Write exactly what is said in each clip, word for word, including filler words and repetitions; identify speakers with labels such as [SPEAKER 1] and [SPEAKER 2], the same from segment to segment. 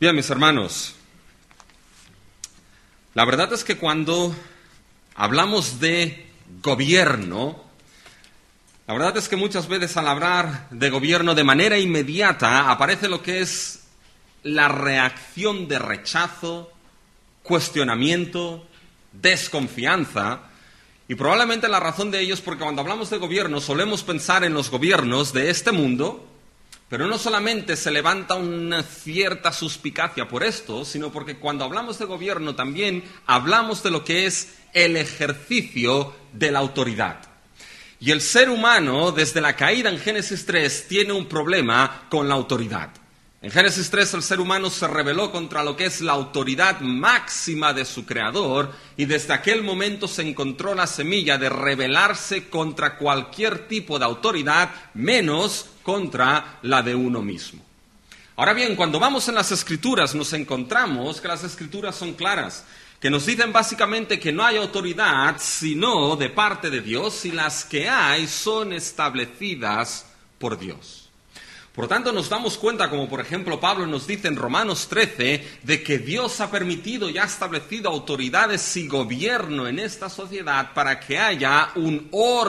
[SPEAKER 1] Bien, mis hermanos, la verdad es que cuando hablamos de gobierno, la verdad es que muchas veces al hablar de gobierno de manera inmediata aparece lo que es la reacción de rechazo, cuestionamiento, desconfianza. Y probablemente la razón de ello es porque cuando hablamos de gobierno solemos pensar en los gobiernos de este mundo, pero no solamente se levanta una cierta suspicacia por esto, sino porque cuando hablamos de gobierno también hablamos de lo que es el ejercicio de la autoridad. Y el ser humano, desde la caída en Génesis tres, tiene un problema con la autoridad. En Génesis tres el ser humano se rebeló contra lo que es la autoridad máxima de su creador y desde aquel momento se encontró la semilla de rebelarse contra cualquier tipo de autoridad, menos contra la de uno mismo. Ahora bien, cuando vamos en las Escrituras nos encontramos que las Escrituras son claras, que nos dicen básicamente que no hay autoridad sino de parte de Dios y las que hay son establecidas por Dios. Por lo tanto, nos damos cuenta, como por ejemplo Pablo nos dice en Romanos trece, de que Dios ha permitido y ha establecido autoridades y gobierno en esta sociedad para que haya un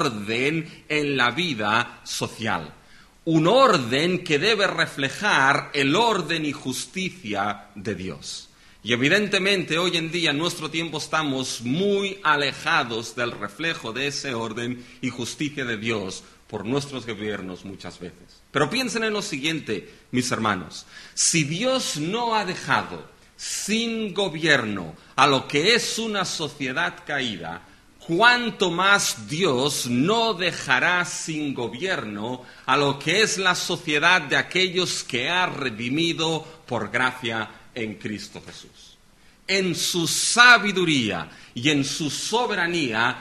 [SPEAKER 1] orden en la vida social. Un orden que debe reflejar el orden y justicia de Dios. Y evidentemente hoy en día en nuestro tiempo estamos muy alejados del reflejo de ese orden y justicia de Dios por nuestros gobiernos muchas veces. Pero piensen en lo siguiente, mis hermanos. Si Dios no ha dejado sin gobierno a lo que es una sociedad caída, ¿cuánto más Dios no dejará sin gobierno a lo que es la sociedad de aquellos que ha redimido por gracia en Cristo Jesús? En su sabiduría y en su soberanía,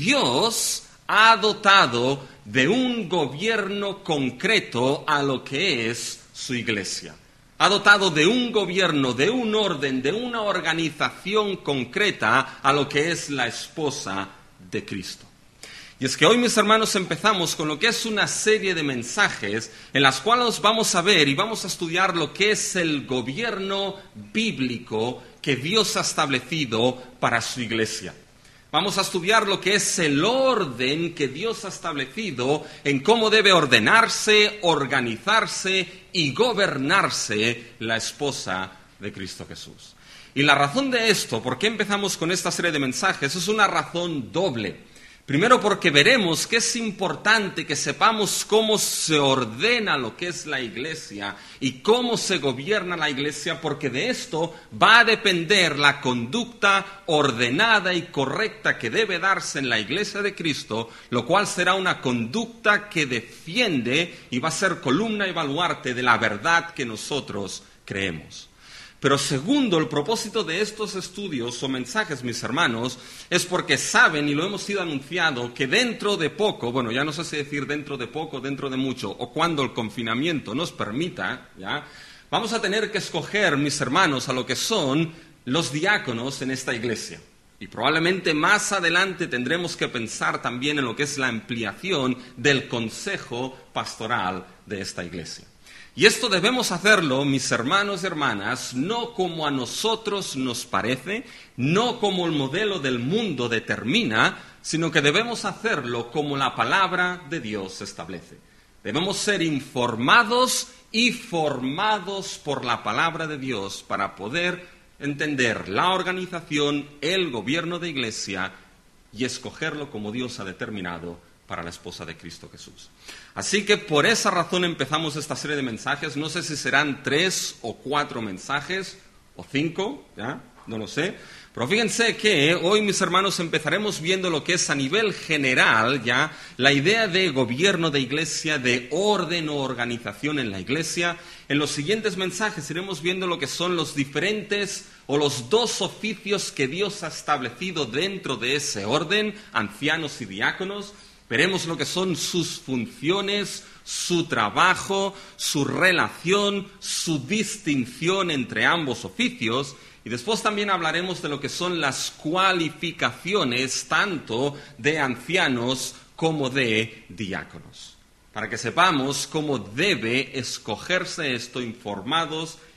[SPEAKER 1] Dios ha dotado de un gobierno concreto a lo que es su iglesia. Ha dotado de un gobierno, de un orden, de una organización concreta a lo que es la esposa de Cristo. Y es que hoy, mis hermanos, empezamos con lo que es una serie de mensajes en las cuales vamos a ver y vamos a estudiar lo que es el gobierno bíblico que Dios ha establecido para su iglesia. Vamos a estudiar lo que es el orden que Dios ha establecido en cómo debe ordenarse, organizarse y gobernarse la esposa de Cristo Jesús. Y la razón de esto, ¿por qué empezamos con esta serie de mensajes? Es una razón doble. Primero porque veremos que es importante que sepamos cómo se ordena lo que es la iglesia y cómo se gobierna la iglesia, porque de esto va a depender la conducta ordenada y correcta que debe darse en la iglesia de Cristo, lo cual será una conducta que defiende y va a ser columna y baluarte de la verdad que nosotros creemos. Pero segundo, el propósito de estos estudios o mensajes, mis hermanos, es porque saben, y lo hemos sido anunciado, que dentro de poco, bueno, ya no sé si decir dentro de poco, dentro de mucho, o cuando el confinamiento nos permita, ¿ya? Vamos a tener que escoger, mis hermanos, a lo que son los diáconos en esta iglesia. Y probablemente más adelante tendremos que pensar también en lo que es la ampliación del consejo pastoral de esta iglesia. Y esto debemos hacerlo, mis hermanos y hermanas, no como a nosotros nos parece, no como el modelo del mundo determina, sino que debemos hacerlo como la palabra de Dios establece. Debemos ser informados y formados por la palabra de Dios para poder entender la organización, el gobierno de iglesia y escogerlo como Dios ha determinado para la esposa de Cristo Jesús. Así que por esa razón empezamos esta serie de mensajes. No sé si serán tres o cuatro mensajes, o cinco, ¿ya? No lo sé. Pero fíjense que hoy, mis hermanos, empezaremos viendo lo que es a nivel general, ya, la idea de gobierno de iglesia, de orden o organización en la iglesia. En los siguientes mensajes iremos viendo lo que son los diferentes o los dos oficios que Dios ha establecido dentro de ese orden, ancianos y diáconos. Veremos lo que son sus funciones, su trabajo, su relación, su distinción entre ambos oficios. Y después también hablaremos de lo que son las cualificaciones tanto de ancianos como de diáconos. Para que sepamos cómo debe escogerse esto informados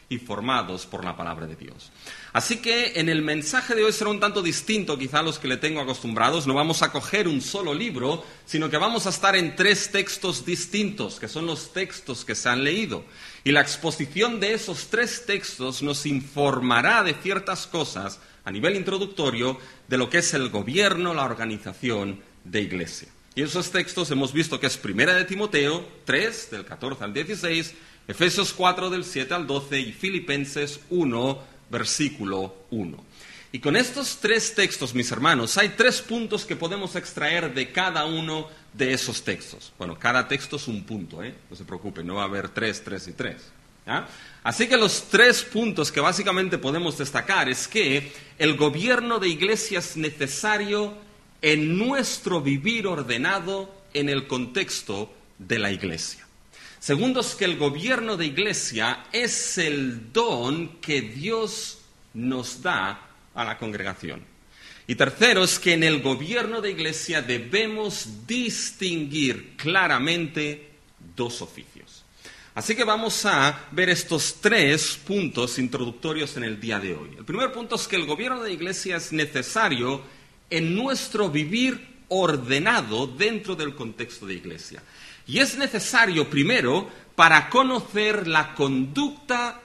[SPEAKER 1] y formados por la palabra de Dios. Así que en el mensaje de hoy será un tanto distinto quizá a los que le tengo acostumbrados. No vamos a coger un solo libro, sino que vamos a estar en tres textos distintos, que son los textos que se han leído. Y la exposición de esos tres textos nos informará de ciertas cosas a nivel introductorio de lo que es el gobierno, la organización de iglesia. Y esos textos hemos visto que es Primera de Timoteo tres, del catorce al dieciséis, Efesios cuatro, del siete al doce y Filipenses uno, versículo uno. Y con estos tres textos, mis hermanos, hay tres puntos que podemos extraer de cada uno de esos textos. Bueno, cada texto es un punto, ¿eh? No se preocupen, no va a haber tres, tres y tres. ¿Ah? Así que los tres puntos que básicamente podemos destacar es que el gobierno de iglesia es necesario en nuestro vivir ordenado en el contexto de la iglesia. Segundo, es que el gobierno de iglesia es el don que Dios nos da a la congregación. Y tercero, es que en el gobierno de iglesia debemos distinguir claramente dos oficios. Así que vamos a ver estos tres puntos introductorios en el día de hoy. El primer punto es que el gobierno de iglesia es necesario en nuestro vivir ordenado dentro del contexto de iglesia. Y es necesario, primero, para conocer la conducta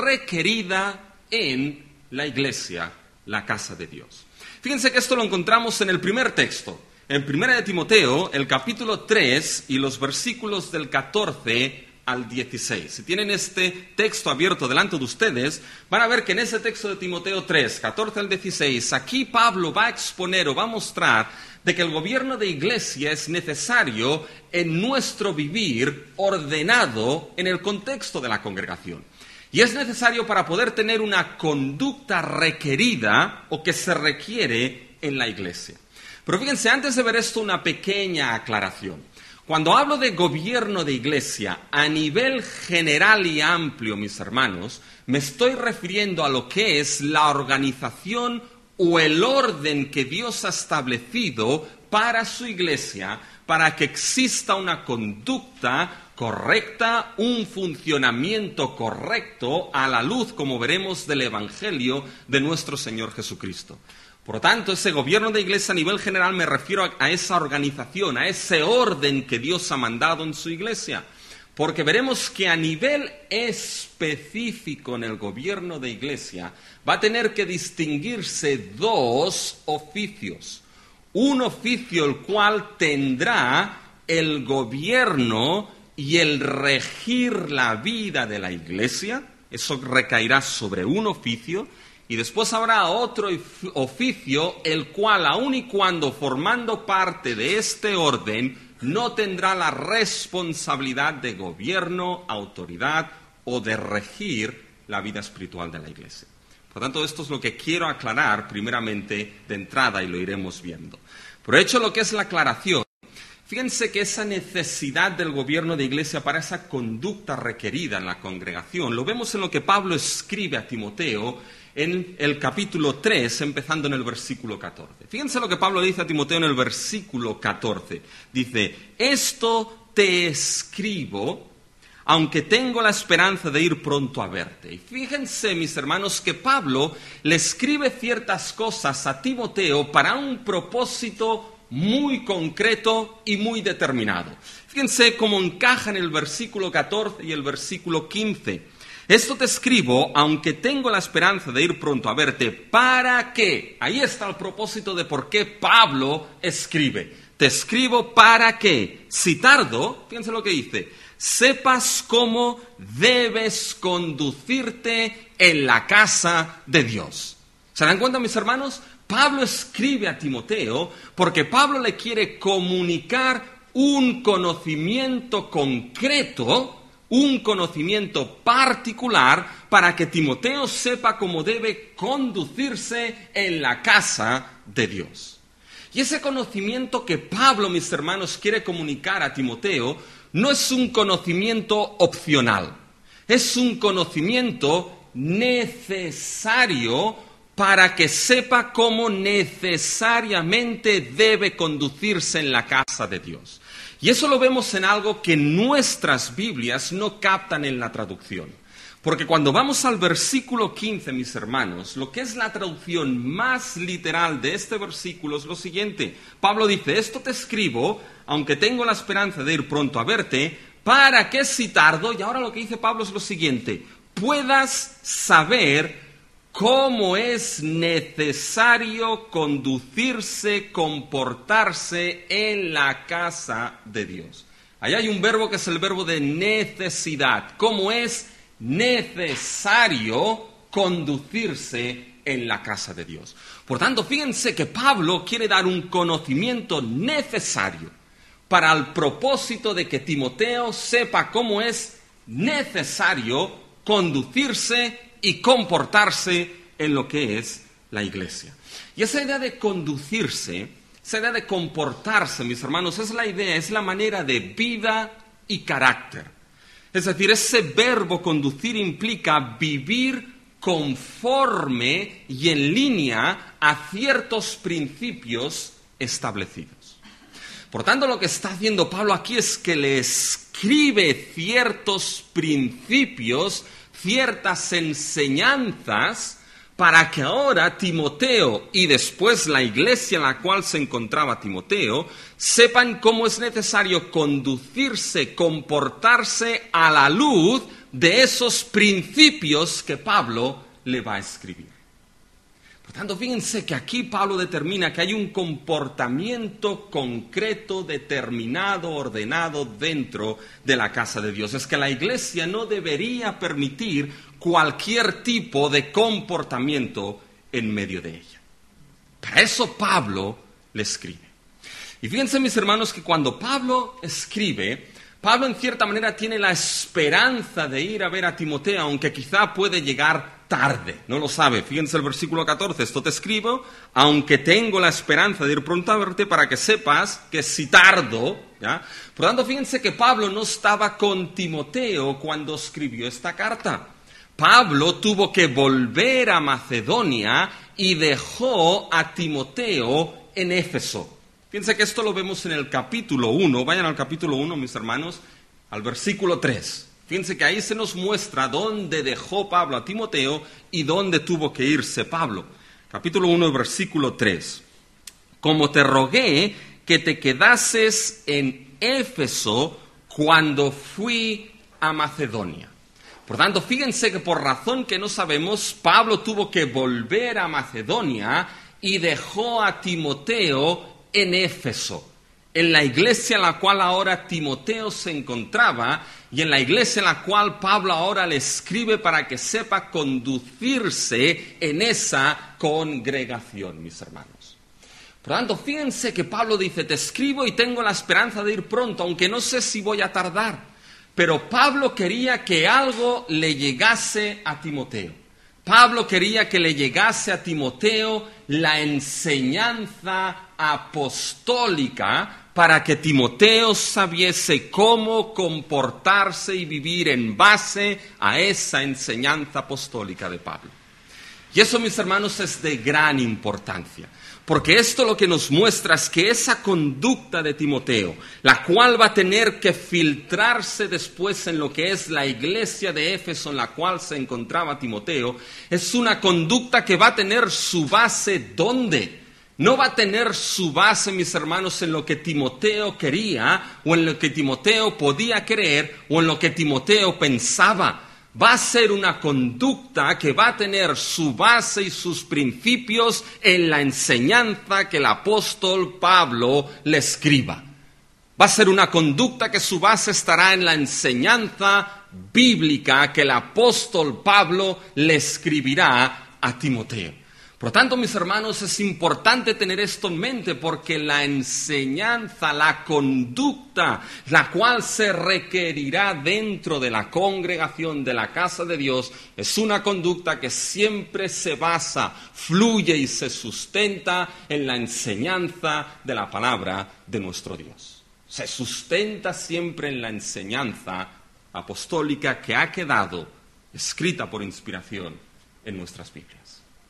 [SPEAKER 1] requerida en la iglesia, la casa de Dios. Fíjense que esto lo encontramos en el primer texto, en Primera de Timoteo, el capítulo tres y los versículos del catorce al dieciséis. Si tienen este texto abierto delante de ustedes, van a ver que en ese texto de Timoteo tres, catorce al dieciséis, aquí Pablo va a exponer o va a mostrar de que el gobierno de iglesia es necesario en nuestro vivir ordenado en el contexto de la congregación. Y es necesario para poder tener una conducta requerida o que se requiere en la iglesia. Pero fíjense, antes de ver esto, una pequeña aclaración. Cuando hablo de gobierno de iglesia a nivel general y amplio, mis hermanos, me estoy refiriendo a lo que es la organización o el orden que Dios ha establecido para su iglesia, para que exista una conducta correcta, un funcionamiento correcto a la luz, como veremos, del Evangelio de nuestro Señor Jesucristo. Por lo tanto, ese gobierno de iglesia a nivel general me refiero a, a esa organización, a ese orden que Dios ha mandado en su iglesia. Porque veremos que a nivel específico en el gobierno de iglesia va a tener que distinguirse dos oficios. Un oficio el cual tendrá el gobierno y el regir la vida de la iglesia. Eso recaerá sobre un oficio. Y después habrá otro oficio el cual, aun y cuando formando parte de este orden, no tendrá la responsabilidad de gobierno, autoridad o de regir la vida espiritual de la iglesia. Por tanto, esto es lo que quiero aclarar primeramente de entrada y lo iremos viendo. Pero hecho lo que es la aclaración, fíjense que esa necesidad del gobierno de iglesia para esa conducta requerida en la congregación, lo vemos en lo que Pablo escribe a Timoteo en el capítulo tres, empezando en el versículo catorce. Fíjense lo que Pablo dice a Timoteo en el versículo catorce. Dice, esto te escribo, aunque tengo la esperanza de ir pronto a verte. Y fíjense, mis hermanos, que Pablo le escribe ciertas cosas a Timoteo para un propósito muy concreto y muy determinado. Fíjense cómo encaja en el versículo catorce y el versículo quince. Esto te escribo, aunque tengo la esperanza de ir pronto a verte, ¿para qué? Ahí está el propósito de por qué Pablo escribe. Te escribo para que, si tardo, fíjense lo que dice, sepas cómo debes conducirte en la casa de Dios. ¿Se dan cuenta, mis hermanos? Pablo escribe a Timoteo porque Pablo le quiere comunicar un conocimiento concreto, un conocimiento particular para que Timoteo sepa cómo debe conducirse en la casa de Dios. Y ese conocimiento que Pablo, mis hermanos, quiere comunicar a Timoteo no es un conocimiento opcional, es un conocimiento necesario para que sepa cómo necesariamente debe conducirse en la casa de Dios. Y eso lo vemos en algo que nuestras Biblias no captan en la traducción. Porque cuando vamos al versículo quince, mis hermanos, lo que es la traducción más literal de este versículo es lo siguiente. Pablo dice, esto te escribo, aunque tengo la esperanza de ir pronto a verte, para que si tardo, y ahora lo que dice Pablo es lo siguiente, puedas saber cómo es necesario conducirse, comportarse en la casa de Dios. Ahí hay un verbo que es el verbo de necesidad. ¿Cómo es necesario conducirse en la casa de Dios? Por tanto, fíjense que Pablo quiere dar un conocimiento necesario para el propósito de que Timoteo sepa cómo es necesario conducirse y comportarse en lo que es la iglesia. Y esa idea de conducirse, esa idea de comportarse, mis hermanos, es la idea, es la manera de vida y carácter. Es decir, ese verbo conducir implica vivir conforme y en línea a ciertos principios establecidos. Por tanto, lo que está haciendo Pablo aquí es que le escribe ciertos principios, ciertas enseñanzas, para que ahora Timoteo y después la iglesia en la cual se encontraba Timoteo sepan cómo es necesario conducirse, comportarse a la luz de esos principios que Pablo le va a escribir. Por tanto, fíjense que aquí Pablo determina que hay un comportamiento concreto, determinado, ordenado dentro de la casa de Dios. Es que la iglesia no debería permitir cualquier tipo de comportamiento en medio de ella. Para eso Pablo le escribe. Y fíjense, mis hermanos, que cuando Pablo escribe, Pablo en cierta manera tiene la esperanza de ir a ver a Timoteo, aunque quizá puede llegar tarde, no lo sabe. Fíjense el versículo catorce, esto te escribo, aunque tengo la esperanza de ir pronto a verte para que sepas que si tardo, ¿ya? Por lo tanto, fíjense que Pablo no estaba con Timoteo cuando escribió esta carta. Pablo tuvo que volver a Macedonia y dejó a Timoteo en Éfeso. Fíjense que esto lo vemos en el capítulo uno, vayan al capítulo uno, mis hermanos, al versículo tres. Fíjense que ahí se nos muestra dónde dejó Pablo a Timoteo y dónde tuvo que irse Pablo. Capítulo uno, versículo tres. Como te rogué que te quedases en Éfeso cuando fui a Macedonia. Por tanto, fíjense que por razón que no sabemos, Pablo tuvo que volver a Macedonia y dejó a Timoteo en Éfeso, en la iglesia en la cual ahora Timoteo se encontraba y en la iglesia en la cual Pablo ahora le escribe para que sepa conducirse en esa congregación, mis hermanos. Por lo tanto, fíjense que Pablo dice, te escribo y tengo la esperanza de ir pronto, aunque no sé si voy a tardar. Pero Pablo quería que algo le llegase a Timoteo. Pablo quería que le llegase a Timoteo la enseñanza apostólica para que Timoteo sabiese cómo comportarse y vivir en base a esa enseñanza apostólica de Pablo. Y eso, mis hermanos, es de gran importancia. Porque esto lo que nos muestra es que esa conducta de Timoteo, la cual va a tener que filtrarse después en lo que es la iglesia de Éfeso en la cual se encontraba Timoteo, es una conducta que va a tener su base ¿dónde? No va a tener su base, mis hermanos, en lo que Timoteo quería o en lo que Timoteo podía creer o en lo que Timoteo pensaba. Va a ser una conducta que va a tener su base y sus principios en la enseñanza que el apóstol Pablo le escriba. Va a ser una conducta que su base estará en la enseñanza bíblica que el apóstol Pablo le escribirá a Timoteo. Por lo tanto, mis hermanos, es importante tener esto en mente porque la enseñanza, la conducta, la cual se requerirá dentro de la congregación de la casa de Dios, es una conducta que siempre se basa, fluye y se sustenta en la enseñanza de la palabra de nuestro Dios. Se sustenta siempre en la enseñanza apostólica que ha quedado escrita por inspiración en nuestras Biblias.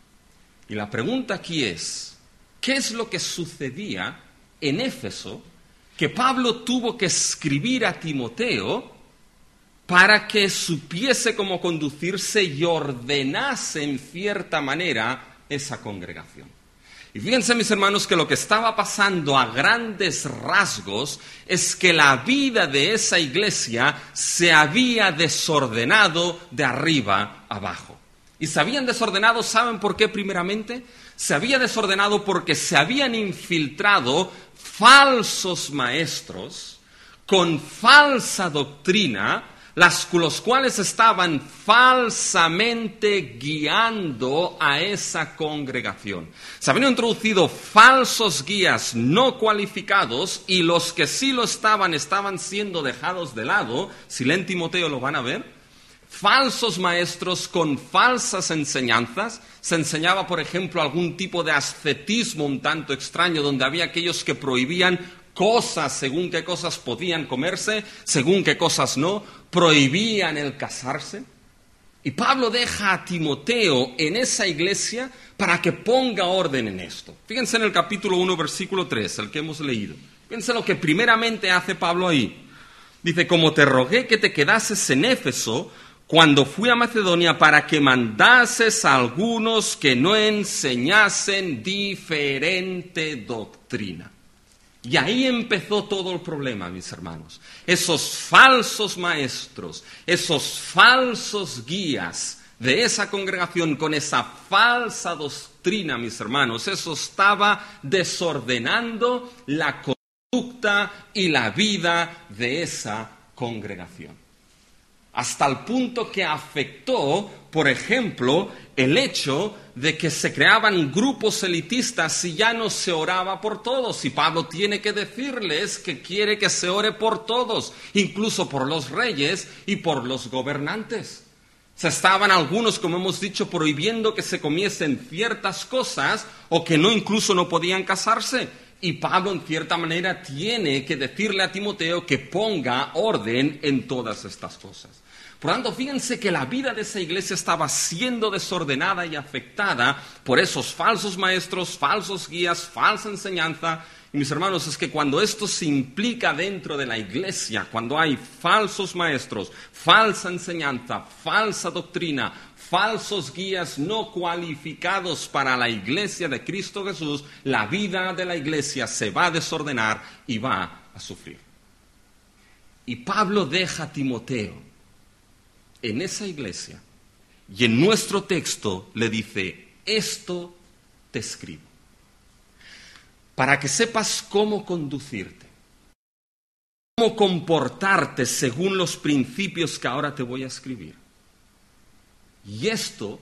[SPEAKER 1] Y la pregunta aquí es, ¿qué es lo que sucedía en Éfeso que Pablo tuvo que escribir a Timoteo para que supiese cómo conducirse y ordenase en cierta manera esa congregación. Y fíjense, mis hermanos, que lo que estaba pasando a grandes rasgos es que la vida de esa iglesia se había desordenado de arriba abajo. Y se habían desordenado, ¿saben por qué primeramente? Se había desordenado porque se habían infiltrado falsos maestros con falsa doctrina, las, los cuales estaban falsamente guiando a esa congregación. Se habían introducido falsos guías no cualificados y los que sí lo estaban, estaban siendo dejados de lado. Si leen Timoteo lo van a ver. Falsos maestros con falsas enseñanzas. Se enseñaba, por ejemplo, algún tipo de ascetismo un tanto extraño, donde había aquellos que prohibían cosas, según qué cosas podían comerse, según qué cosas no, prohibían el casarse. Y Pablo deja a Timoteo en esa iglesia para que ponga orden en esto. Fíjense en el capítulo uno, versículo tres, el que hemos leído. Fíjense lo que primeramente hace Pablo ahí. Dice, como te rogué que te quedases en Éfeso cuando fui a Macedonia para que mandases a algunos que no enseñasen diferente doctrina. Y ahí empezó todo el problema, mis hermanos. Esos falsos maestros, esos falsos guías de esa congregación con esa falsa doctrina, mis hermanos, eso estaba desordenando la conducta y la vida de esa congregación. Hasta el punto que afectó, por ejemplo, el hecho de que se creaban grupos elitistas y ya no se oraba por todos. Y Pablo tiene que decirles que quiere que se ore por todos, incluso por los reyes y por los gobernantes. Se estaban algunos, como hemos dicho, prohibiendo que se comiesen ciertas cosas o que no incluso no podían casarse. Y Pablo, en cierta manera, tiene que decirle a Timoteo que ponga orden en todas estas cosas. Por lo tanto, fíjense que la vida de esa iglesia estaba siendo desordenada y afectada por esos falsos maestros, falsos guías, falsa enseñanza. Y mis hermanos, es que cuando esto se implica dentro de la iglesia, cuando hay falsos maestros, falsa enseñanza, falsa doctrina, falsos guías no cualificados para la iglesia de Cristo Jesús, la vida de la iglesia se va a desordenar y va a sufrir. Y Pablo deja a Timoteo en esa iglesia y en nuestro texto le dice, esto te escribo, para que sepas cómo conducirte, cómo comportarte según los principios que ahora te voy a escribir. Y esto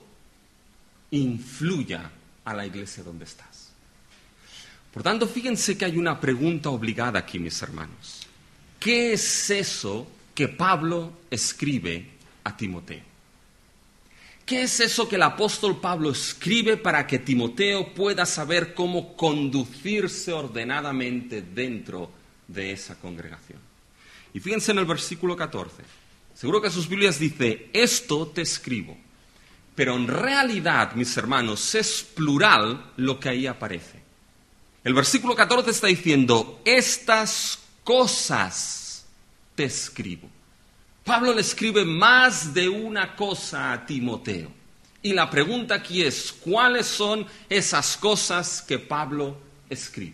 [SPEAKER 1] influya a la iglesia donde estás. Por tanto, fíjense que hay una pregunta obligada aquí, mis hermanos. ¿Qué es eso que Pablo escribe a Timoteo? ¿Qué es eso que el apóstol Pablo escribe para que Timoteo pueda saber cómo conducirse ordenadamente dentro de esa congregación? Y fíjense en el versículo catorce. Seguro que sus Biblias dice, esto te escribo. Pero en realidad, mis hermanos, es plural lo que ahí aparece. El versículo catorce está diciendo, estas cosas te escribo. Pablo le escribe más de una cosa a Timoteo. Y la pregunta aquí es, ¿cuáles son esas cosas que Pablo escribe?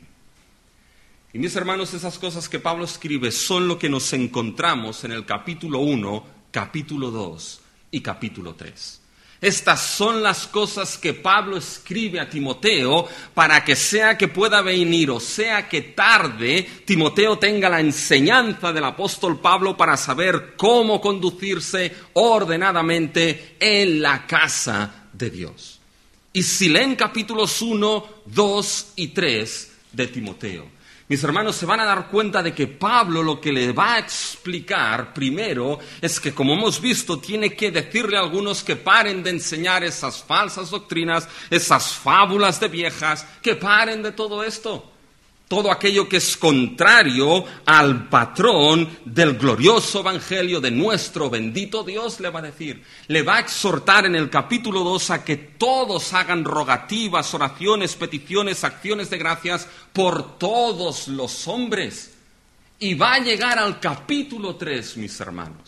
[SPEAKER 1] Y mis hermanos, esas cosas que Pablo escribe son lo que nos encontramos en el capítulo uno, capítulo dos y capítulo tres. Estas son las cosas que Pablo escribe a Timoteo para que sea que pueda venir o sea que tarde, Timoteo tenga la enseñanza del apóstol Pablo para saber cómo conducirse ordenadamente en la casa de Dios. Y si leen capítulos uno, dos y tres de Timoteo, mis hermanos se van a dar cuenta de que Pablo lo que le va a explicar primero es que, como hemos visto, tiene que decirle a algunos que paren de enseñar esas falsas doctrinas, esas fábulas de viejas, que paren de todo esto. Todo aquello que es contrario al patrón del glorioso evangelio de nuestro bendito Dios, le va a decir. Le va a exhortar en el capítulo dos a que todos hagan rogativas, oraciones, peticiones, acciones de gracias por todos los hombres. Y va a llegar al capítulo tres, mis hermanos.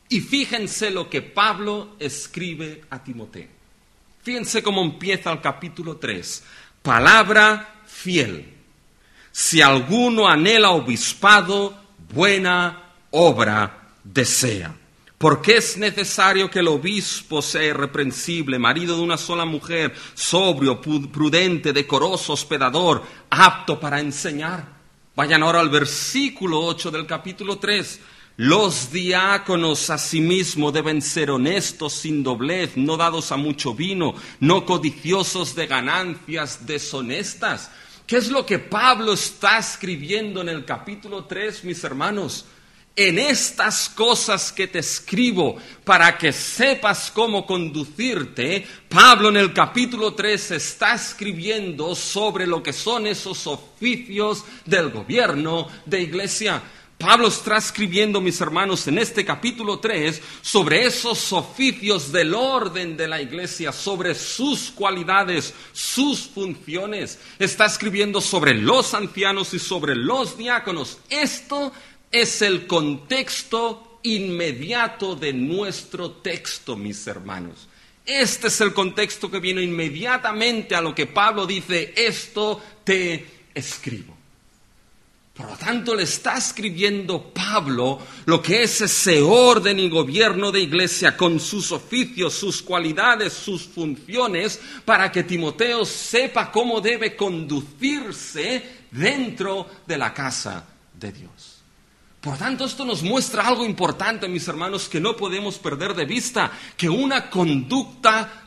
[SPEAKER 1] Y fíjense lo que Pablo escribe a Timoteo. Fíjense cómo empieza el capítulo tres. Palabra fiel. Si alguno anhela obispado, buena obra desea. Porque es necesario que el obispo sea irreprensible, marido de una sola mujer, sobrio, prudente, decoroso, hospedador, apto para enseñar. Vayan ahora al versículo ocho del capítulo tres. Los diáconos asimismo deben ser honestos, sin doblez, no dados a mucho vino, no codiciosos de ganancias deshonestas. ¿Qué es lo que Pablo está escribiendo en el capítulo tres, mis hermanos? En estas cosas que te escribo, para que sepas cómo conducirte, Pablo en el capítulo tres está escribiendo sobre lo que son esos oficios del gobierno de iglesia. Pablo está escribiendo, mis hermanos, en este capítulo tres, sobre esos oficios del orden de la iglesia, sobre sus cualidades, sus funciones. Está escribiendo sobre los ancianos y sobre los diáconos. Esto es el contexto inmediato de nuestro texto, mis hermanos. Este es el contexto que viene inmediatamente a lo que Pablo dice, esto te escribo. Por lo tanto, le está escribiendo Pablo lo que es ese orden y gobierno de iglesia con sus oficios, sus cualidades, sus funciones, para que Timoteo sepa cómo debe conducirse dentro de la casa de Dios. Por tanto, esto nos muestra algo importante, mis hermanos, que no podemos perder de vista, que una conducta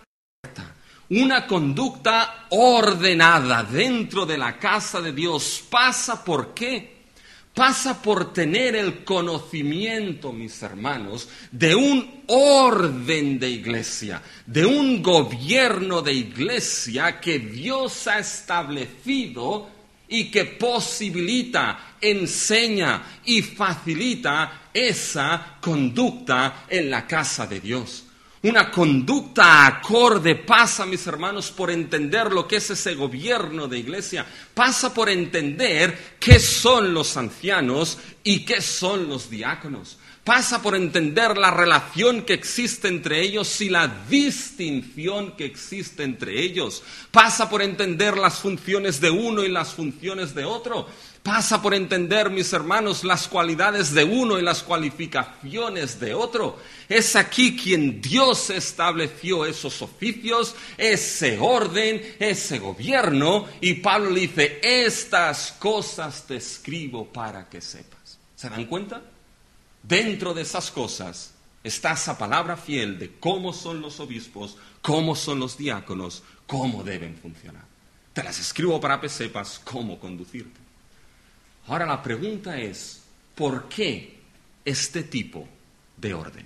[SPEAKER 1] Una conducta ordenada dentro de la casa de Dios pasa ¿por qué? Pasa por tener el conocimiento, mis hermanos, de un orden de iglesia, de un gobierno de iglesia que Dios ha establecido y que posibilita, enseña y facilita esa conducta en la casa de Dios. Una conducta acorde pasa, mis hermanos, por entender lo que es ese gobierno de iglesia. Pasa por entender qué son los ancianos y qué son los diáconos. Pasa por entender la relación que existe entre ellos y la distinción que existe entre ellos. Pasa por entender las funciones de uno y las funciones de otro. Pasa por entender, mis hermanos, las cualidades de uno y las cualificaciones de otro. Es aquí quien Dios estableció esos oficios, ese orden, ese gobierno. Y Pablo le dice, estas cosas te escribo para que sepas. ¿Se dan cuenta? Dentro de esas cosas está esa palabra fiel de cómo son los obispos, cómo son los diáconos, cómo deben funcionar. Te las escribo para que sepas cómo conducirte. Ahora la pregunta es, ¿por qué este tipo de orden?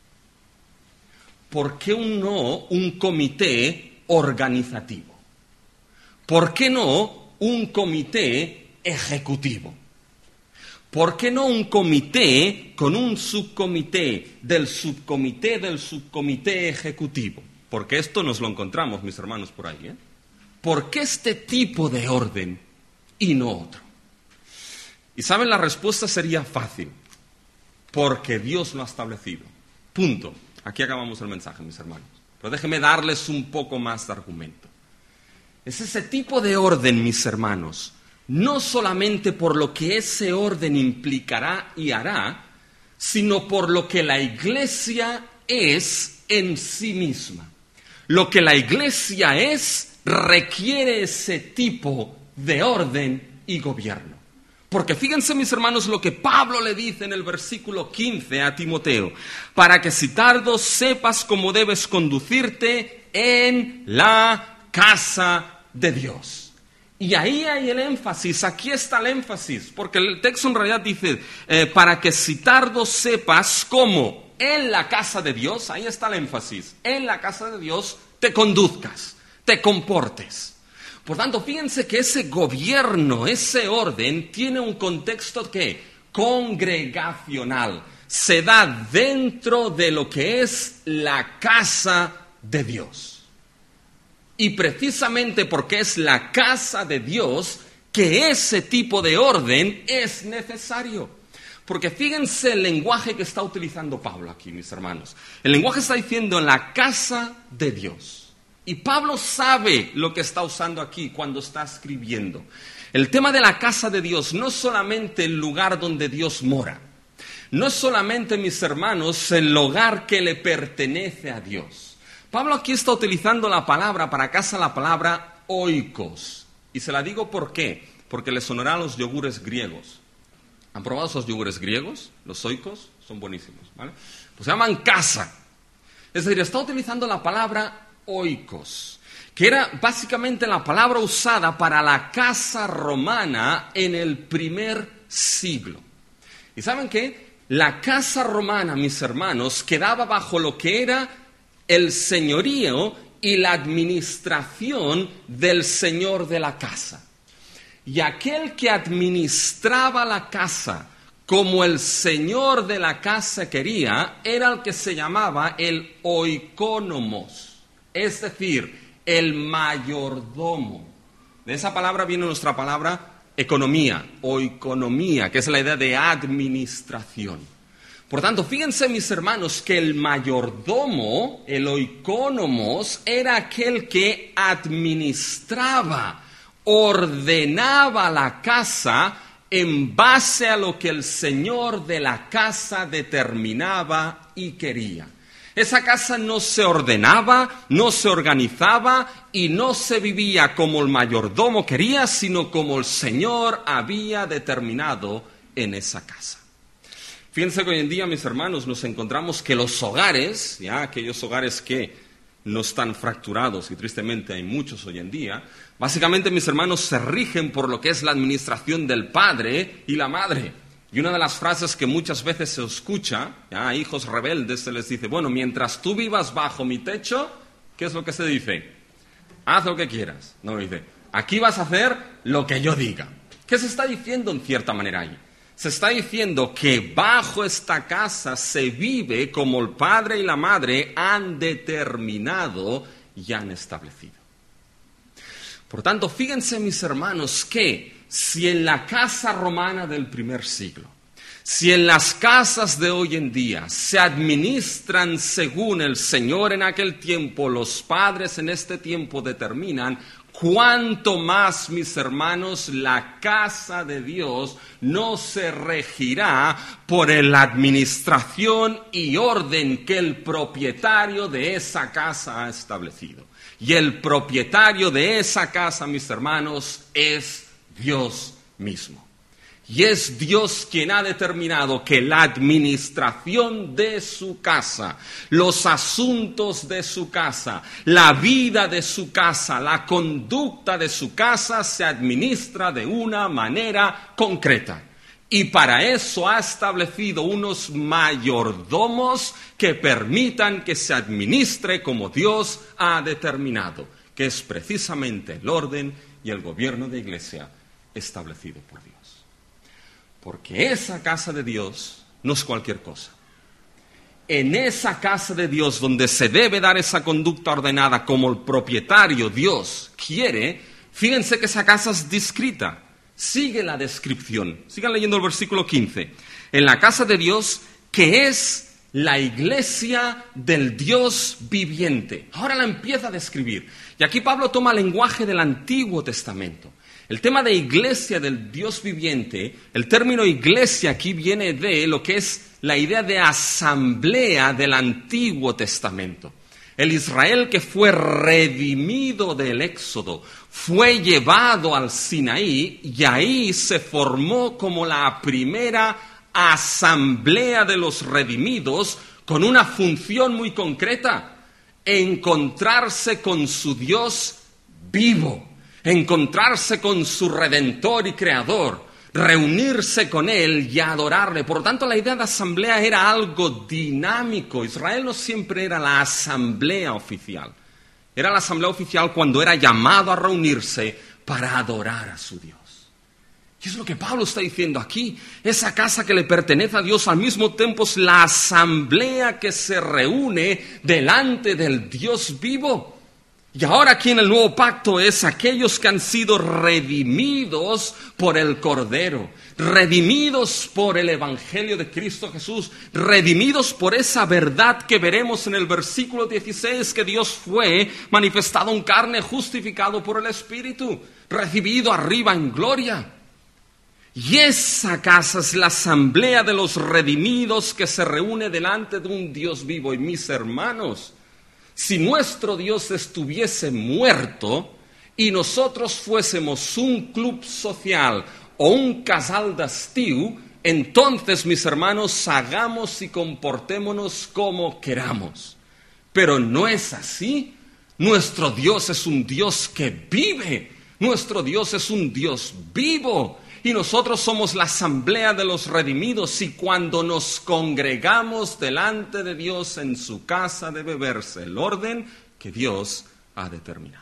[SPEAKER 1] ¿Por qué no un comité organizativo? ¿Por qué no un comité ejecutivo? ¿Por qué no un comité con un subcomité del subcomité del subcomité ejecutivo? Porque esto nos lo encontramos, mis hermanos, por ahí, ¿eh? ¿Por qué este tipo de orden y no otro? Y saben, la respuesta sería fácil. Porque Dios lo ha establecido. Punto. Aquí acabamos el mensaje, mis hermanos. Pero déjenme darles un poco más de argumento. Es ese tipo de orden, mis hermanos, no solamente por lo que ese orden implicará y hará, sino por lo que la iglesia es en sí misma. Lo que la iglesia es requiere ese tipo de orden y gobierno. Porque fíjense, mis hermanos, lo que Pablo le dice en el versículo quince a Timoteo, para que si tardo sepas cómo debes conducirte en la casa de Dios. Y ahí hay el énfasis, aquí está el énfasis, porque el texto en realidad dice, eh, para que si tardo sepas cómo en la casa de Dios, ahí está el énfasis, en la casa de Dios te conduzcas, te comportes. Por tanto, fíjense que ese gobierno, ese orden, tiene un contexto que congregacional. Se da dentro de lo que es la casa de Dios. Y precisamente porque es la casa de Dios, que ese tipo de orden es necesario. Porque fíjense el lenguaje que está utilizando Pablo aquí, mis hermanos. El lenguaje está diciendo en la casa de Dios. Y Pablo sabe lo que está usando aquí cuando está escribiendo. El tema de la casa de Dios no es solamente el lugar donde Dios mora. No es solamente, mis hermanos, el hogar que le pertenece a Dios. Pablo aquí está utilizando la palabra, para casa la palabra oikos. Y se la digo ¿por qué? Porque le sonará a los yogures griegos. ¿Han probado esos yogures griegos? Los oikos son buenísimos, ¿vale? Pues se llaman casa. Es decir, está utilizando la palabra oikos, que era básicamente la palabra usada para la casa romana en el primer siglo. ¿Y saben qué? La casa romana, mis hermanos, quedaba bajo lo que era el señorío y la administración del señor de la casa. Y aquel que administraba la casa como el señor de la casa quería, era el que se llamaba el oikonomos, es decir, el mayordomo. De esa palabra viene nuestra palabra economía, oikonomía, que es la idea de administración. Por tanto, fíjense, mis hermanos, que el mayordomo, el oikonomos, era aquel que administraba, ordenaba la casa en base a lo que el señor de la casa determinaba y quería. Esa casa no se ordenaba, no se organizaba y no se vivía como el mayordomo quería, sino como el Señor había determinado en esa casa. Fíjense que hoy en día, mis hermanos, nos encontramos que los hogares, ya aquellos hogares que no están fracturados, y tristemente hay muchos hoy en día, básicamente, mis hermanos, se rigen por lo que es la administración del padre y la madre. Y una de las frases que muchas veces se escucha, ya, a hijos rebeldes se les dice, bueno, mientras tú vivas bajo mi techo, ¿qué es lo que se dice? Haz lo que quieras. No, dice, aquí vas a hacer lo que yo diga. ¿Qué se está diciendo en cierta manera ahí? Se está diciendo que bajo esta casa se vive como el padre y la madre han determinado y han establecido. Por tanto, fíjense, mis hermanos, que si en la casa romana del primer siglo, si en las casas de hoy en día se administran según el Señor en aquel tiempo, los padres en este tiempo determinan, cuánto más, mis hermanos, la casa de Dios no se regirá por la administración y orden que el propietario de esa casa ha establecido. Y el propietario de esa casa, mis hermanos, es Dios mismo. Y es Dios quien ha determinado que la administración de su casa, los asuntos de su casa, la vida de su casa, la conducta de su casa se administra de una manera concreta. Y para eso ha establecido unos mayordomos que permitan que se administre como Dios ha determinado, que es precisamente el orden y el gobierno de iglesia establecido por Dios. Porque esa casa de Dios no es cualquier cosa. En esa casa de Dios donde se debe dar esa conducta ordenada como el propietario Dios quiere, fíjense que esa casa es descrita. Sigue la descripción. Sigan leyendo el versículo quince. En la casa de Dios, que es la iglesia del Dios viviente. Ahora la empieza a describir. Y aquí Pablo toma el lenguaje del Antiguo Testamento. El tema de iglesia del Dios viviente, el término iglesia aquí viene de lo que es la idea de asamblea del Antiguo Testamento. El Israel que fue redimido del Éxodo fue llevado al Sinaí y ahí se formó como la primera asamblea de los redimidos con una función muy concreta: encontrarse con su Dios vivo, encontrarse con su Redentor y Creador, reunirse con Él y adorarle. Por lo tanto, la idea de asamblea era algo dinámico. Israel no siempre era la asamblea oficial. Era la asamblea oficial cuando era llamado a reunirse para adorar a su Dios. Y es lo que Pablo está diciendo aquí. Esa casa que le pertenece a Dios al mismo tiempo es la asamblea que se reúne delante del Dios vivo. Y ahora aquí en el nuevo pacto es aquellos que han sido redimidos por el Cordero, redimidos por el Evangelio de Cristo Jesús, redimidos por esa verdad que veremos en el versículo dieciséis, que Dios fue manifestado en carne, justificado por el Espíritu, recibido arriba en gloria. Y esa casa es la asamblea de los redimidos que se reúne delante de un Dios vivo. Y mis hermanos, si nuestro Dios estuviese muerto y nosotros fuésemos un club social o un casal d'estiu, entonces, mis hermanos, hagamos y comportémonos como queramos. Pero no es así. Nuestro Dios es un Dios que vive. Nuestro Dios es un Dios vivo. Y nosotros somos la asamblea de los redimidos, y cuando nos congregamos delante de Dios en su casa debe verse el orden que Dios ha determinado.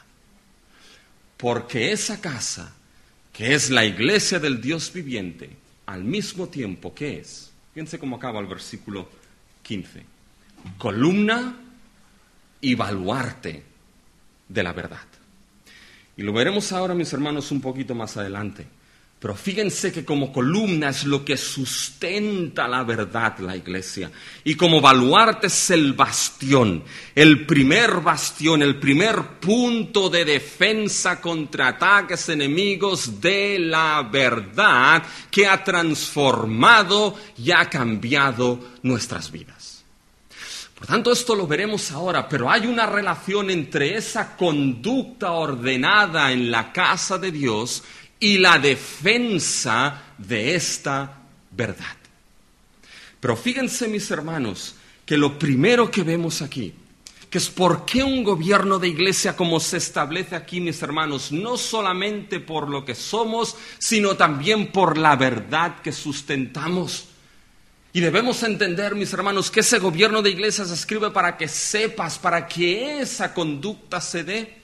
[SPEAKER 1] Porque esa casa, que es la iglesia del Dios viviente, al mismo tiempo que es, fíjense cómo acaba el versículo quince, columna y baluarte de la verdad. Y lo veremos ahora, mis hermanos, un poquito más adelante. Pero fíjense que como columna es lo que sustenta la verdad, la iglesia. Y como baluarte es el bastión, el primer bastión, el primer punto de defensa contra ataques enemigos de la verdad que ha transformado y ha cambiado nuestras vidas. Por tanto, esto lo veremos ahora, pero hay una relación entre esa conducta ordenada en la casa de Dios y la defensa de esta verdad. Pero fíjense, mis hermanos, que lo primero que vemos aquí, que es por qué un gobierno de iglesia como se establece aquí, mis hermanos, no solamente por lo que somos, sino también por la verdad que sustentamos. Y debemos entender, mis hermanos, que ese gobierno de iglesia se escribe para que sepas, para que esa conducta se dé.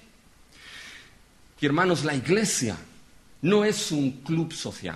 [SPEAKER 1] Y hermanos, la iglesia no es un club social.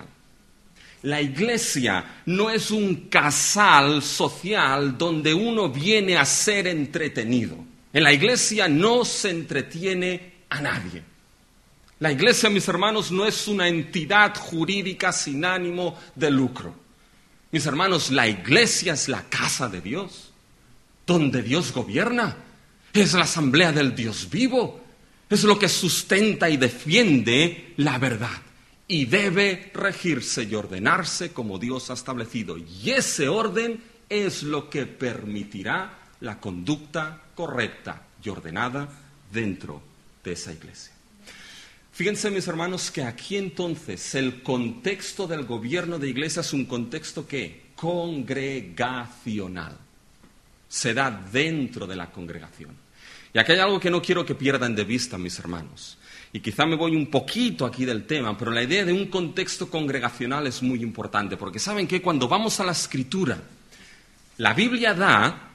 [SPEAKER 1] La iglesia no es un casal social donde uno viene a ser entretenido. En la iglesia no se entretiene a nadie. La iglesia, mis hermanos, no es una entidad jurídica sin ánimo de lucro. Mis hermanos, la iglesia es la casa de Dios, donde Dios gobierna. Es la asamblea del Dios vivo. Es lo que sustenta y defiende la verdad. Y debe regirse y ordenarse como Dios ha establecido. Y ese orden es lo que permitirá la conducta correcta y ordenada dentro de esa iglesia. Fíjense, mis hermanos, que aquí entonces el contexto del gobierno de iglesia es un contexto que congregacional. Se da dentro de la congregación. Y aquí hay algo que no quiero que pierdan de vista, mis hermanos. Y quizá me voy un poquito aquí del tema, pero la idea de un contexto congregacional es muy importante, porque ¿saben qué? Cuando vamos a la Escritura, la Biblia da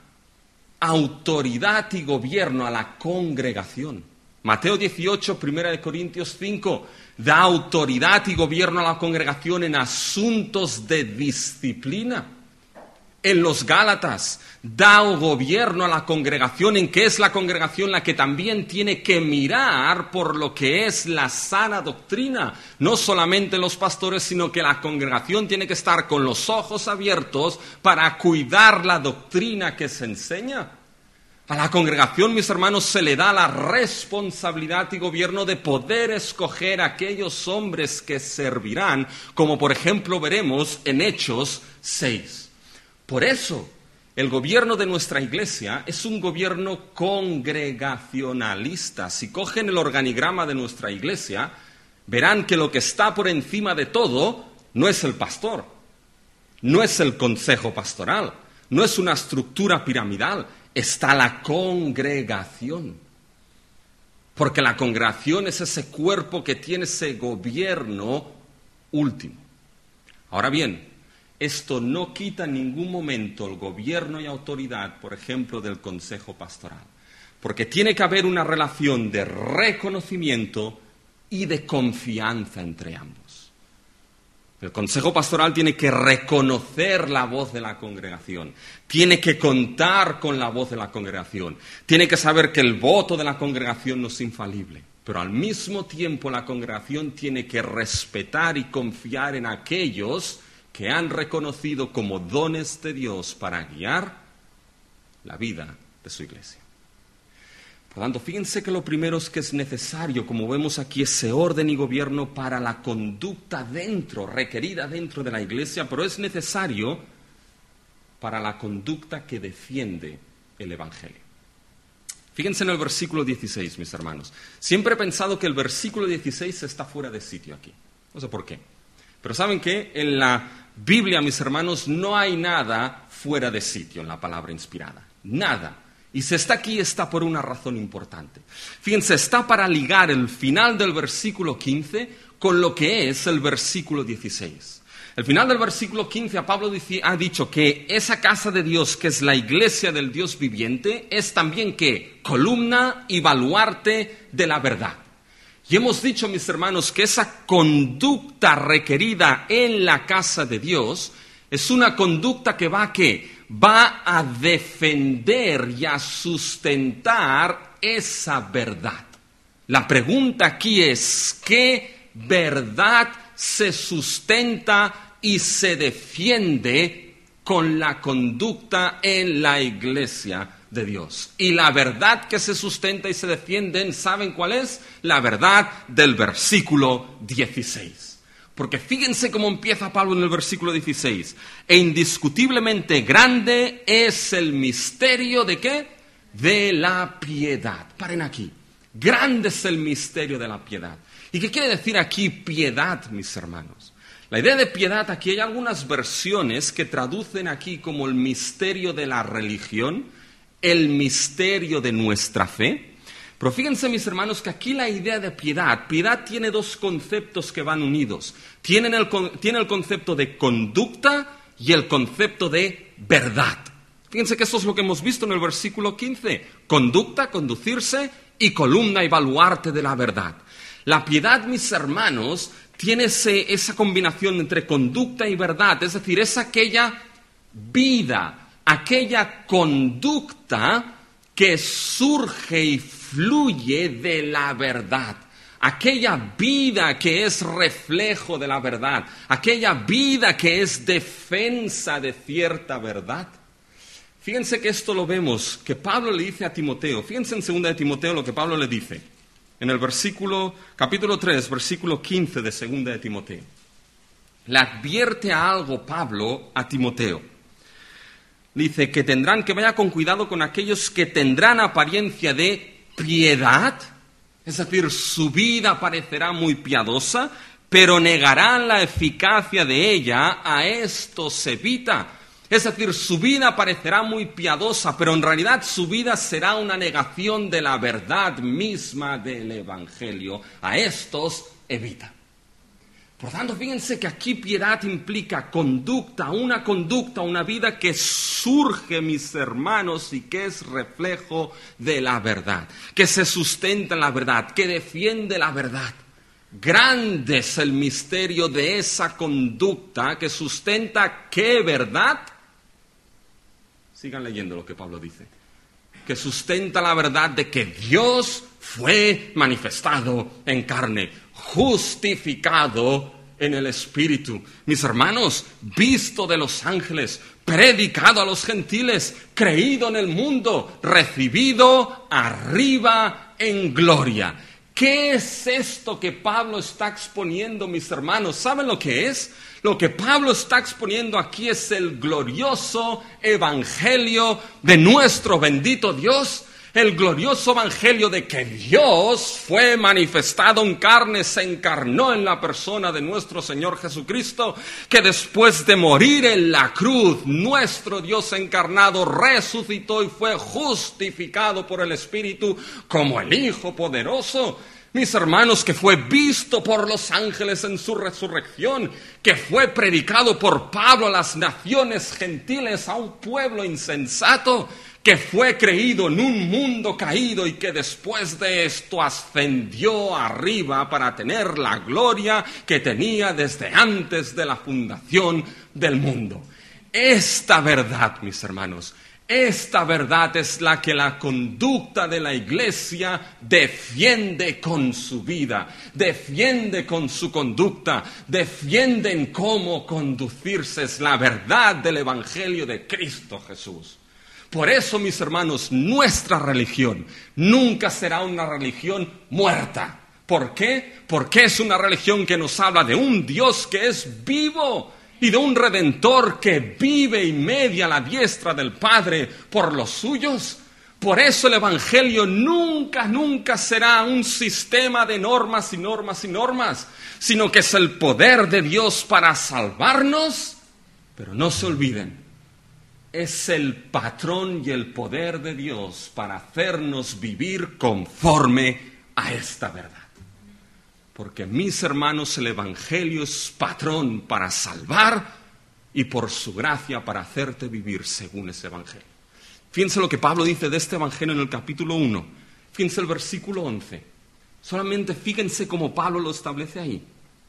[SPEAKER 1] autoridad y gobierno a la congregación. Mateo dieciocho, Primera de Corintios cinco, da autoridad y gobierno a la congregación en asuntos de disciplina. En los Gálatas, da gobierno a la congregación, en que es la congregación la que también tiene que mirar por lo que es la sana doctrina. No solamente los pastores, sino que la congregación tiene que estar con los ojos abiertos para cuidar la doctrina que se enseña. A la congregación, mis hermanos, se le da la responsabilidad y gobierno de poder escoger a aquellos hombres que servirán, como por ejemplo veremos en Hechos seis. Por eso, el gobierno de nuestra iglesia es un gobierno congregacionalista. Si cogen el organigrama de nuestra iglesia, verán que lo que está por encima de todo no es el pastor, no es el consejo pastoral, no es una estructura piramidal, está la congregación. Porque la congregación es ese cuerpo que tiene ese gobierno último. Ahora bien, esto no quita en ningún momento el gobierno y autoridad, por ejemplo, del consejo pastoral. Porque tiene que haber una relación de reconocimiento y de confianza entre ambos. El consejo pastoral tiene que reconocer la voz de la congregación, tiene que contar con la voz de la congregación, tiene que saber que el voto de la congregación no es infalible, pero al mismo tiempo la congregación tiene que respetar y confiar en aquellos que han reconocido como dones de Dios para guiar la vida de su iglesia. Por tanto, fíjense que lo primero es que es necesario, como vemos aquí, ese orden y gobierno para la conducta dentro, requerida dentro de la iglesia, pero es necesario para la conducta que defiende el Evangelio. Fíjense en el versículo dieciséis, mis hermanos. Siempre he pensado que el versículo dieciséis está fuera de sitio aquí. No sé por qué. Pero ¿saben qué? En la Biblia, mis hermanos, no hay nada fuera de sitio en la palabra inspirada. Nada. Y si está aquí, está por una razón importante. Fíjense, está para ligar el final del versículo quince con lo que es el versículo dieciséis. El final del versículo quince, a Pablo ha dicho que esa casa de Dios, que es la iglesia del Dios viviente, es también que columna y baluarte de la verdad. Y hemos dicho, mis hermanos, que esa conducta requerida en la casa de Dios es una conducta que va a ¿qué? Va a defender y a sustentar esa verdad. La pregunta aquí es, ¿qué verdad se sustenta y se defiende con la conducta en la iglesia de Dios? Y la verdad que se sustenta y se defiende, ¿saben cuál es? La verdad del versículo dieciséis. Porque fíjense cómo empieza Pablo en el versículo dieciséis. E indiscutiblemente grande es el misterio ¿de qué? De la piedad. Paren aquí. Grande es el misterio de la piedad. ¿Y qué quiere decir aquí piedad, mis hermanos? La idea de piedad, aquí hay algunas versiones que traducen aquí como el misterio de la religión, el misterio de nuestra fe. Pero fíjense, mis hermanos, que aquí la idea de piedad, piedad tiene dos conceptos que van unidos. Tienen el, tiene el concepto de conducta y el concepto de verdad. Fíjense que esto es lo que hemos visto en el versículo quince. Conducta, conducirse, y columna y baluarte de la verdad. La piedad, mis hermanos, tiene ese, esa combinación entre conducta y verdad. Es decir, es aquella vida, aquella conducta que surge y fluye de la verdad, aquella vida que es reflejo de la verdad, aquella vida que es defensa de cierta verdad. Fíjense que esto lo vemos, que Pablo le dice a Timoteo. Fíjense en segunda de Timoteo lo que Pablo le dice, en el versículo, capítulo tres, versículo quince de segunda de Timoteo. Le advierte a algo Pablo a Timoteo. Dice que tendrán, que vaya con cuidado con aquellos que tendrán apariencia de piedad, es decir, su vida parecerá muy piadosa, pero negarán la eficacia de ella, a esto se evita. Es decir, su vida parecerá muy piadosa, pero en realidad su vida será una negación de la verdad misma del Evangelio. A estos evita. Por tanto, fíjense que aquí piedad implica conducta, una conducta, una vida que surge, mis hermanos, y que es reflejo de la verdad, que se sustenta en la verdad, que defiende la verdad. Grande es el misterio de esa conducta que sustenta ¿qué verdad? Sigan leyendo lo que Pablo dice. Que sustenta la verdad de que Dios fue manifestado en carne, justificado en el Espíritu. Mis hermanos, visto de los ángeles, predicado a los gentiles, creído en el mundo, recibido arriba en gloria. ¿Qué es esto que Pablo está exponiendo, mis hermanos? ¿Saben lo que es? Lo que Pablo está exponiendo aquí es el glorioso evangelio de nuestro bendito Dios. El glorioso evangelio de que Dios fue manifestado en carne, se encarnó en la persona de nuestro Señor Jesucristo, que después de morir en la cruz, nuestro Dios encarnado resucitó y fue justificado por el Espíritu como el Hijo poderoso. Mis hermanos, que fue visto por los ángeles en su resurrección, que fue predicado por Pablo a las naciones gentiles, a un pueblo insensato, que fue creído en un mundo caído y que después de esto ascendió arriba para tener la gloria que tenía desde antes de la fundación del mundo. Esta verdad, mis hermanos, esta verdad es la que la conducta de la Iglesia defiende con su vida, defiende con su conducta, defiende en cómo conducirse. Es la verdad del Evangelio de Cristo Jesús. Por eso, mis hermanos, nuestra religión nunca será una religión muerta. ¿Por qué? Porque es una religión que nos habla de un Dios que es vivo y de un Redentor que vive y media a la diestra del Padre por los suyos. Por eso el Evangelio nunca, nunca será un sistema de normas y normas y normas, sino que es el poder de Dios para salvarnos. Pero no se olviden, es el patrón y el poder de Dios para hacernos vivir conforme a esta verdad. Porque, mis hermanos, el Evangelio es patrón para salvar y por su gracia para hacerte vivir según ese Evangelio. Fíjense lo que Pablo dice de este Evangelio en el capítulo uno. Fíjense el versículo once. Solamente fíjense cómo Pablo lo establece ahí.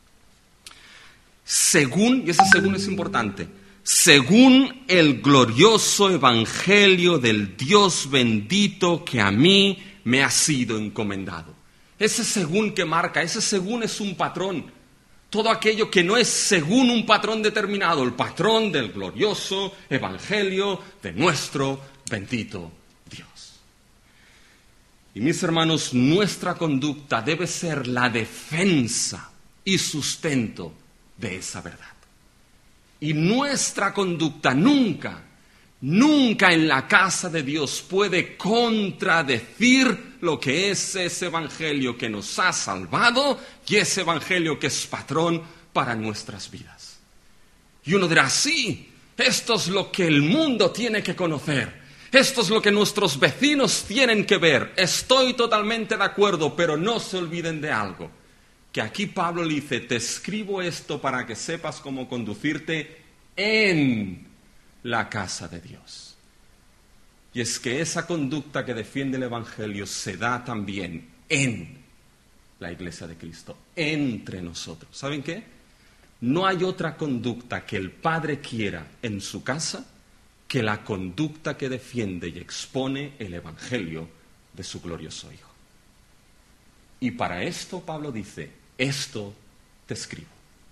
[SPEAKER 1] Según, y ese según es importante, según el glorioso Evangelio del Dios bendito que a mí me ha sido encomendado. Ese según que marca, ese según es un patrón. Todo aquello que no es según un patrón determinado, el patrón del glorioso Evangelio de nuestro bendito Dios. Y mis hermanos, nuestra conducta debe ser la defensa y sustento de esa verdad. Y nuestra conducta nunca, nunca en la casa de Dios puede contradecir lo que es ese Evangelio que nos ha salvado y ese Evangelio que es patrón para nuestras vidas. Y uno dirá, sí, esto es lo que el mundo tiene que conocer, esto es lo que nuestros vecinos tienen que ver. Estoy totalmente de acuerdo, pero no se olviden de algo, que aquí Pablo le dice, te escribo esto para que sepas cómo conducirte en la casa de Dios. Y es que esa conducta que defiende el Evangelio se da también en la Iglesia de Cristo, entre nosotros. ¿Saben qué? No hay otra conducta que el Padre quiera en su casa que la conducta que defiende y expone el Evangelio de su glorioso Hijo. Y para esto Pablo dice, esto te escribo,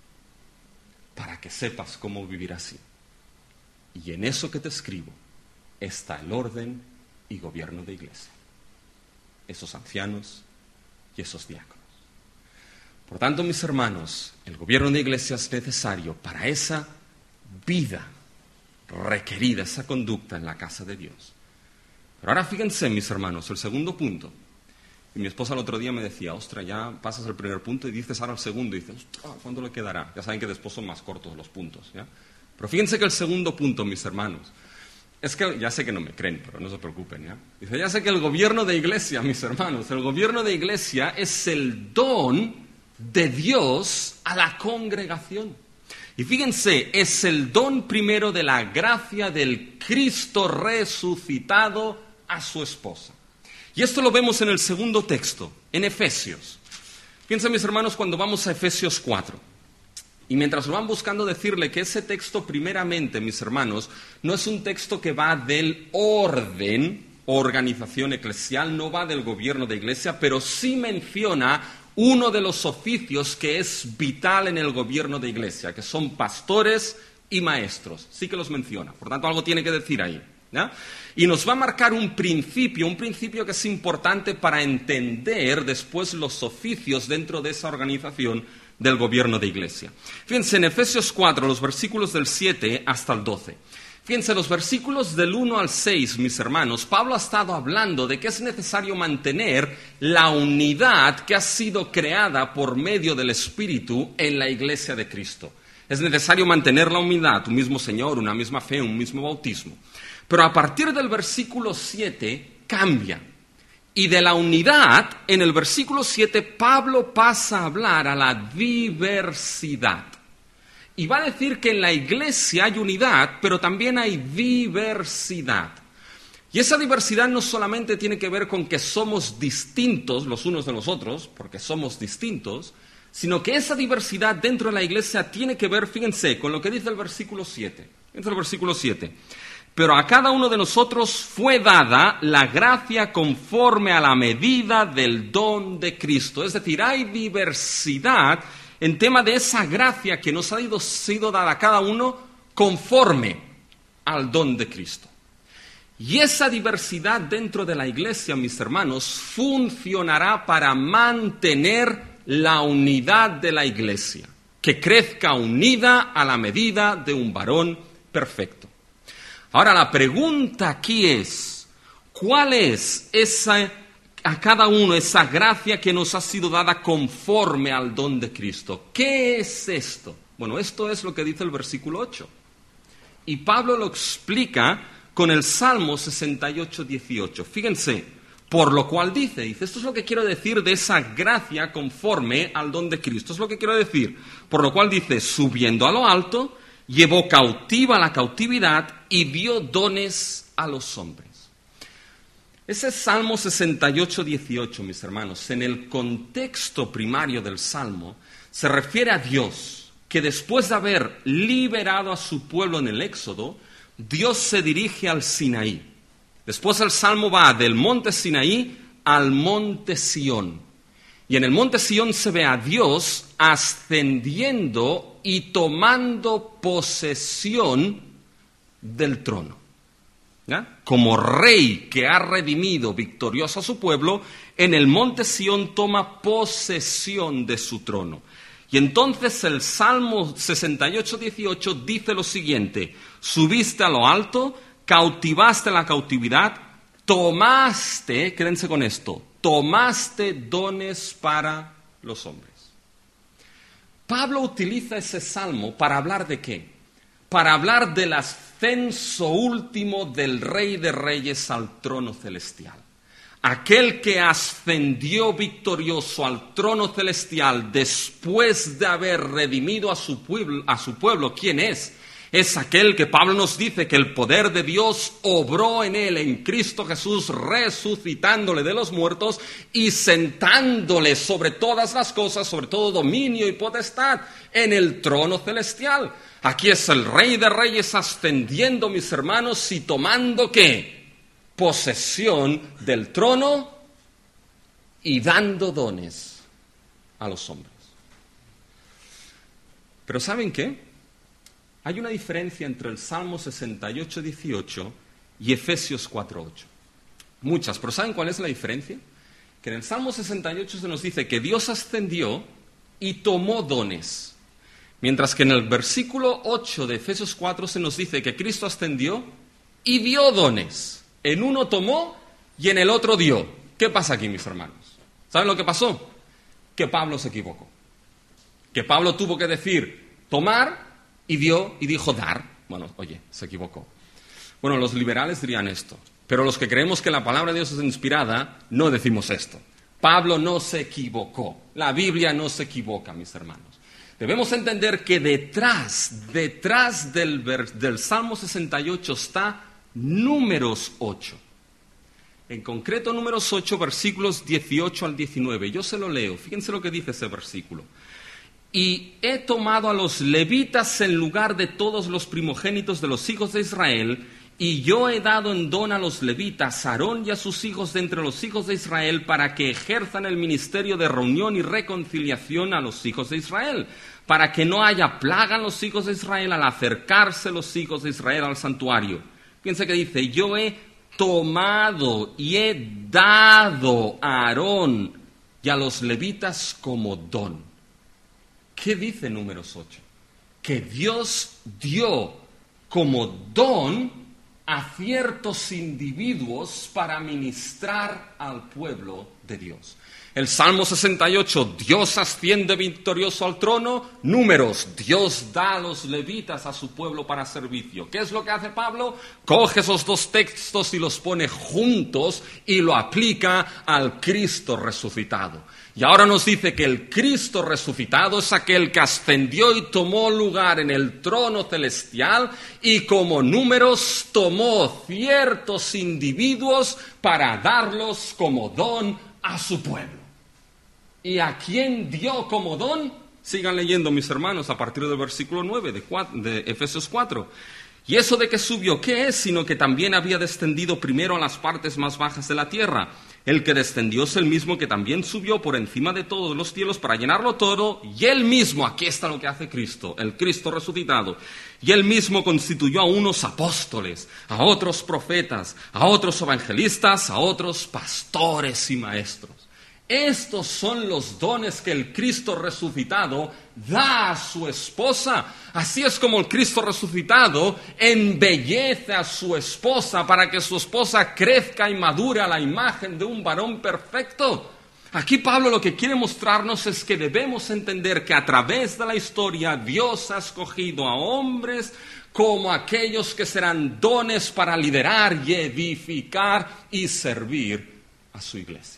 [SPEAKER 1] para que sepas cómo vivir así. Y en eso que te escribo está el orden y gobierno de iglesia, esos ancianos y esos diáconos. Por tanto, mis hermanos, el gobierno de iglesia es necesario para esa vida requerida, esa conducta en la casa de Dios. Pero ahora fíjense, mis hermanos, el segundo punto. Y mi esposa el otro día me decía, ostras, ya pasas el primer punto y dices ahora el segundo. Y dices, ostras, ¿cuánto le quedará? Ya saben que después son más cortos los puntos, ¿ya? Pero fíjense que el segundo punto, mis hermanos, es que, ya sé que no me creen, pero no se preocupen, ¿ya? Dice, ya sé que el gobierno de iglesia, mis hermanos, el gobierno de iglesia es el don de Dios a la congregación. Y fíjense, es el don primero de la gracia del Cristo resucitado a su esposa. Y esto lo vemos en el segundo texto, en Efesios. Fíjense, mis hermanos, cuando vamos a Efesios cuatro. Y mientras lo van buscando, decirle que ese texto primeramente, mis hermanos, no es un texto que va del orden, organización eclesial, no va del gobierno de iglesia, pero sí menciona uno de los oficios que es vital en el gobierno de iglesia, que son pastores y maestros. Sí que los menciona, por tanto algo tiene que decir ahí, ¿ya? Y nos va a marcar un principio, un principio que es importante para entender después los oficios dentro de esa organización del gobierno de iglesia. Fíjense, en Efesios cuatro, los versículos del siete hasta el doce. Fíjense, los versículos del uno al seis, mis hermanos, Pablo ha estado hablando de que es necesario mantener la unidad que ha sido creada por medio del Espíritu en la iglesia de Cristo. Es necesario mantener la unidad, un mismo Señor, una misma fe, un mismo bautismo. Pero a partir del versículo siete cambia. Y de la unidad, en el versículo siete, Pablo pasa a hablar a la diversidad. Y va a decir que en la iglesia hay unidad, pero también hay diversidad. Y esa diversidad no solamente tiene que ver con que somos distintos los unos de los otros, porque somos distintos, sino que esa diversidad dentro de la iglesia tiene que ver, fíjense, con lo que dice el versículo siete. Dice el versículo siete. Pero a cada uno de nosotros fue dada la gracia conforme a la medida del don de Cristo. Es decir, hay diversidad en tema de esa gracia que nos ha sido dada a cada uno conforme al don de Cristo. Y esa diversidad dentro de la iglesia, mis hermanos, funcionará para mantener la unidad de la iglesia, que crezca unida a la medida de un varón perfecto. Ahora, la pregunta aquí es, ¿cuál es esa, a cada uno esa gracia que nos ha sido dada conforme al don de Cristo? ¿Qué es esto? Bueno, esto es lo que dice el versículo ocho. Y Pablo lo explica con el Salmo sesenta y ocho, dieciocho. Fíjense, por lo cual dice, dice, esto es lo que quiero decir de esa gracia conforme al don de Cristo. Es lo que quiero decir. Por lo cual dice, subiendo a lo alto, llevó cautiva la cautividad y dio dones a los hombres. Ese Salmo sesenta y ocho, dieciocho, mis hermanos, en el contexto primario del Salmo, se refiere a Dios, que después de haber liberado a su pueblo en el Éxodo, Dios se dirige al Sinaí. Después el Salmo va del monte Sinaí al monte Sión. Y en el monte Sión se ve a Dios ascendiendo y tomando posesión del trono. ¿Ya? Como rey que ha redimido victorioso a su pueblo, en el monte Sión toma posesión de su trono. Y entonces el Salmo sesenta y ocho, dieciocho dice lo siguiente: subiste a lo alto, cautivaste la cautividad, tomaste, quédense con esto, tomaste dones para los hombres. Pablo utiliza ese salmo para hablar de qué? Para hablar del ascenso último del Rey de Reyes al trono celestial. Aquel que ascendió victorioso al trono celestial después de haber redimido a su pueblo, a su pueblo, ¿quién es? Es aquel que Pablo nos dice que el poder de Dios obró en él, en Cristo Jesús, resucitándole de los muertos y sentándole sobre todas las cosas, sobre todo dominio y potestad, en el trono celestial. Aquí es el Rey de Reyes ascendiendo, mis hermanos, y tomando ¿qué? Posesión del trono y dando dones a los hombres. Pero ¿saben qué? Hay una diferencia entre el Salmo sesenta y ocho, dieciocho y Efesios cuatro, ocho. Muchas, pero ¿saben cuál es la diferencia? Que en el Salmo sesenta y ocho se nos dice que Dios ascendió y tomó dones, mientras que en el versículo ocho de Efesios cuatro se nos dice que Cristo ascendió y dio dones. En uno tomó y en el otro dio. ¿Qué pasa aquí, mis hermanos? ¿Saben lo que pasó? Que Pablo se equivocó. Que Pablo tuvo que decir tomar y dio y dijo dar. Bueno, oye, se equivocó. Bueno, los liberales dirían esto, pero los que creemos que la palabra de Dios es inspirada, no decimos esto. Pablo no se equivocó. La Biblia no se equivoca, mis hermanos. Debemos entender que detrás, detrás del, del Salmo sesenta y ocho está Números ocho. En concreto, Números ocho, versículos dieciocho al diecinueve. Yo se lo leo. Fíjense lo que dice ese versículo. Y he tomado a los levitas en lugar de todos los primogénitos de los hijos de Israel, y yo he dado en don a los levitas, a Aarón y a sus hijos de entre los hijos de Israel, para que ejerzan el ministerio de reunión y reconciliación a los hijos de Israel, para que no haya plaga en los hijos de Israel al acercarse los hijos de Israel al santuario. Fíjense que dice, yo he tomado y he dado a Aarón y a los levitas como don. ¿Qué dice Números ocho? Que Dios dio como don a ciertos individuos para ministrar al pueblo de Dios. El Salmo sesenta y ocho, Dios asciende victorioso al trono. Números, Dios da a los levitas a su pueblo para servicio. ¿Qué es lo que hace Pablo? Coge esos dos textos y los pone juntos y lo aplica al Cristo resucitado. Y ahora nos dice que el Cristo resucitado es aquel que ascendió y tomó lugar en el trono celestial y como números tomó ciertos individuos para darlos como don a su pueblo. ¿Y a quién dio como don? Sigan leyendo, mis hermanos, a partir del versículo nueve de, de Efesios cuatro. ¿Y eso de que subió qué es? Sino que también había descendido primero a las partes más bajas de la tierra. El que descendió es el mismo que también subió por encima de todos los cielos para llenarlo todo, y él mismo, aquí está lo que hace Cristo, el Cristo resucitado, y él mismo constituyó a unos apóstoles, a otros profetas, a otros evangelistas, a otros pastores y maestros. Estos son los dones que el Cristo resucitado da a su esposa. Así es como el Cristo resucitado embellece a su esposa para que su esposa crezca y madure a la imagen de un varón perfecto. Aquí Pablo lo que quiere mostrarnos es que debemos entender que a través de la historia Dios ha escogido a hombres como aquellos que serán dones para liderar y edificar y servir a su iglesia.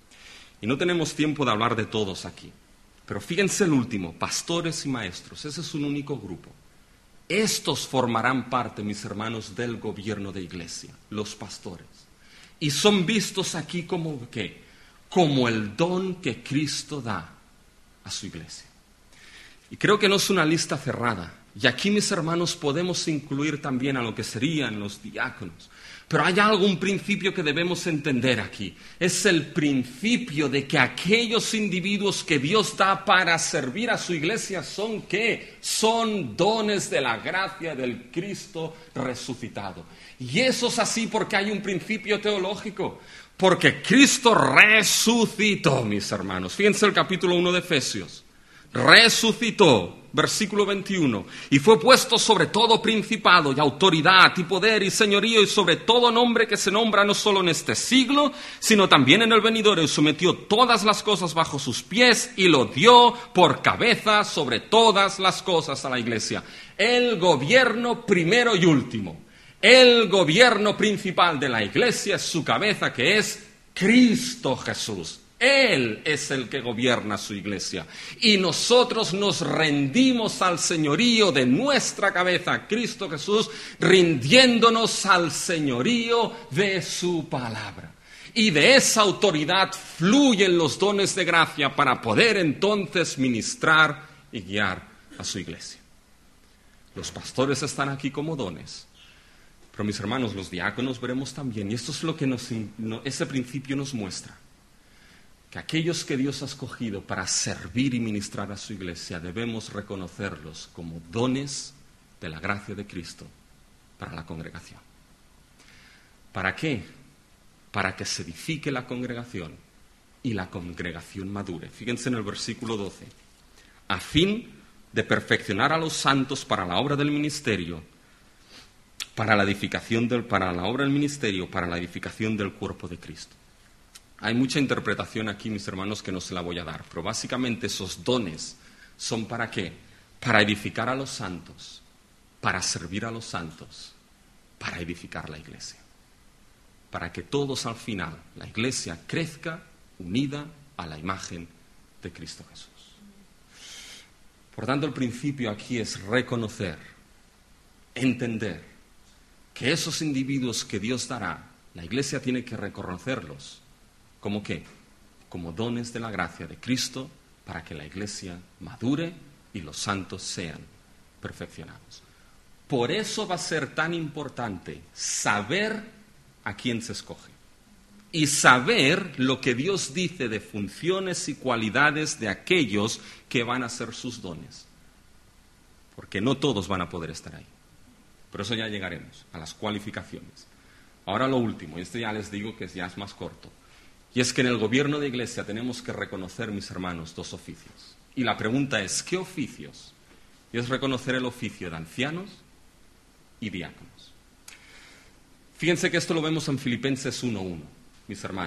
[SPEAKER 1] Y no tenemos tiempo de hablar de todos aquí. Pero fíjense el último, pastores y maestros. Ese es un único grupo. Estos formarán parte, mis hermanos, del gobierno de iglesia, los pastores. Y son vistos aquí como ¿qué? Como el don que Cristo da a su iglesia. Y creo que no es una lista cerrada. Y aquí, mis hermanos, podemos incluir también a lo que serían los diáconos. Pero hay algún principio que debemos entender aquí. Es el principio de que aquellos individuos que Dios da para servir a su iglesia son ¿qué? Son dones de la gracia del Cristo resucitado. Y eso es así porque hay un principio teológico. Porque Cristo resucitó, mis hermanos. Fíjense el capítulo uno de Efesios. Resucitó. Versículo veintiuno, y fue puesto sobre todo principado y autoridad y poder y señorío y sobre todo nombre que se nombra no solo en este siglo, sino también en el venidero, y sometió todas las cosas bajo sus pies y lo dio por cabeza sobre todas las cosas a la iglesia. El gobierno primero y último, el gobierno principal de la iglesia es su cabeza, que es Cristo Jesús. Él es el que gobierna su iglesia y nosotros nos rendimos al señorío de nuestra cabeza, Cristo Jesús, rindiéndonos al señorío de su palabra. Y de esa autoridad fluyen los dones de gracia para poder entonces ministrar y guiar a su iglesia. Los pastores están aquí como dones, pero mis hermanos, los diáconos veremos también, y esto es lo que nos, ese principio nos muestra. Que aquellos que Dios ha escogido para servir y ministrar a su iglesia debemos reconocerlos como dones de la gracia de Cristo para la congregación. ¿Para qué? Para que se edifique la congregación y la congregación madure. Fíjense en el versículo doce. A fin de perfeccionar a los santos para la obra del ministerio, para la edificación del, para la obra del ministerio, para la edificación del cuerpo de Cristo. Hay mucha interpretación aquí, mis hermanos, que no se la voy a dar, pero básicamente esos dones son ¿para qué? Para edificar a los santos, para servir a los santos, para edificar la iglesia. Para que todos al final, la iglesia crezca unida a la imagen de Cristo Jesús. Por tanto, el principio aquí es reconocer, entender que esos individuos que Dios dará, la iglesia tiene que reconocerlos. ¿Cómo qué? Como dones de la gracia de Cristo para que la iglesia madure y los santos sean perfeccionados. Por eso va a ser tan importante saber a quién se escoge y saber lo que Dios dice de funciones y cualidades de aquellos que van a ser sus dones. Porque no todos van a poder estar ahí. Por eso ya llegaremos a las cualificaciones. Ahora lo último, y esto ya les digo que ya es más corto. Y es que en el gobierno de iglesia tenemos que reconocer, mis hermanos, dos oficios. Y la pregunta es, ¿qué oficios? Y es reconocer el oficio de ancianos y diáconos. Fíjense que esto lo vemos en Filipenses uno uno, mis hermanos.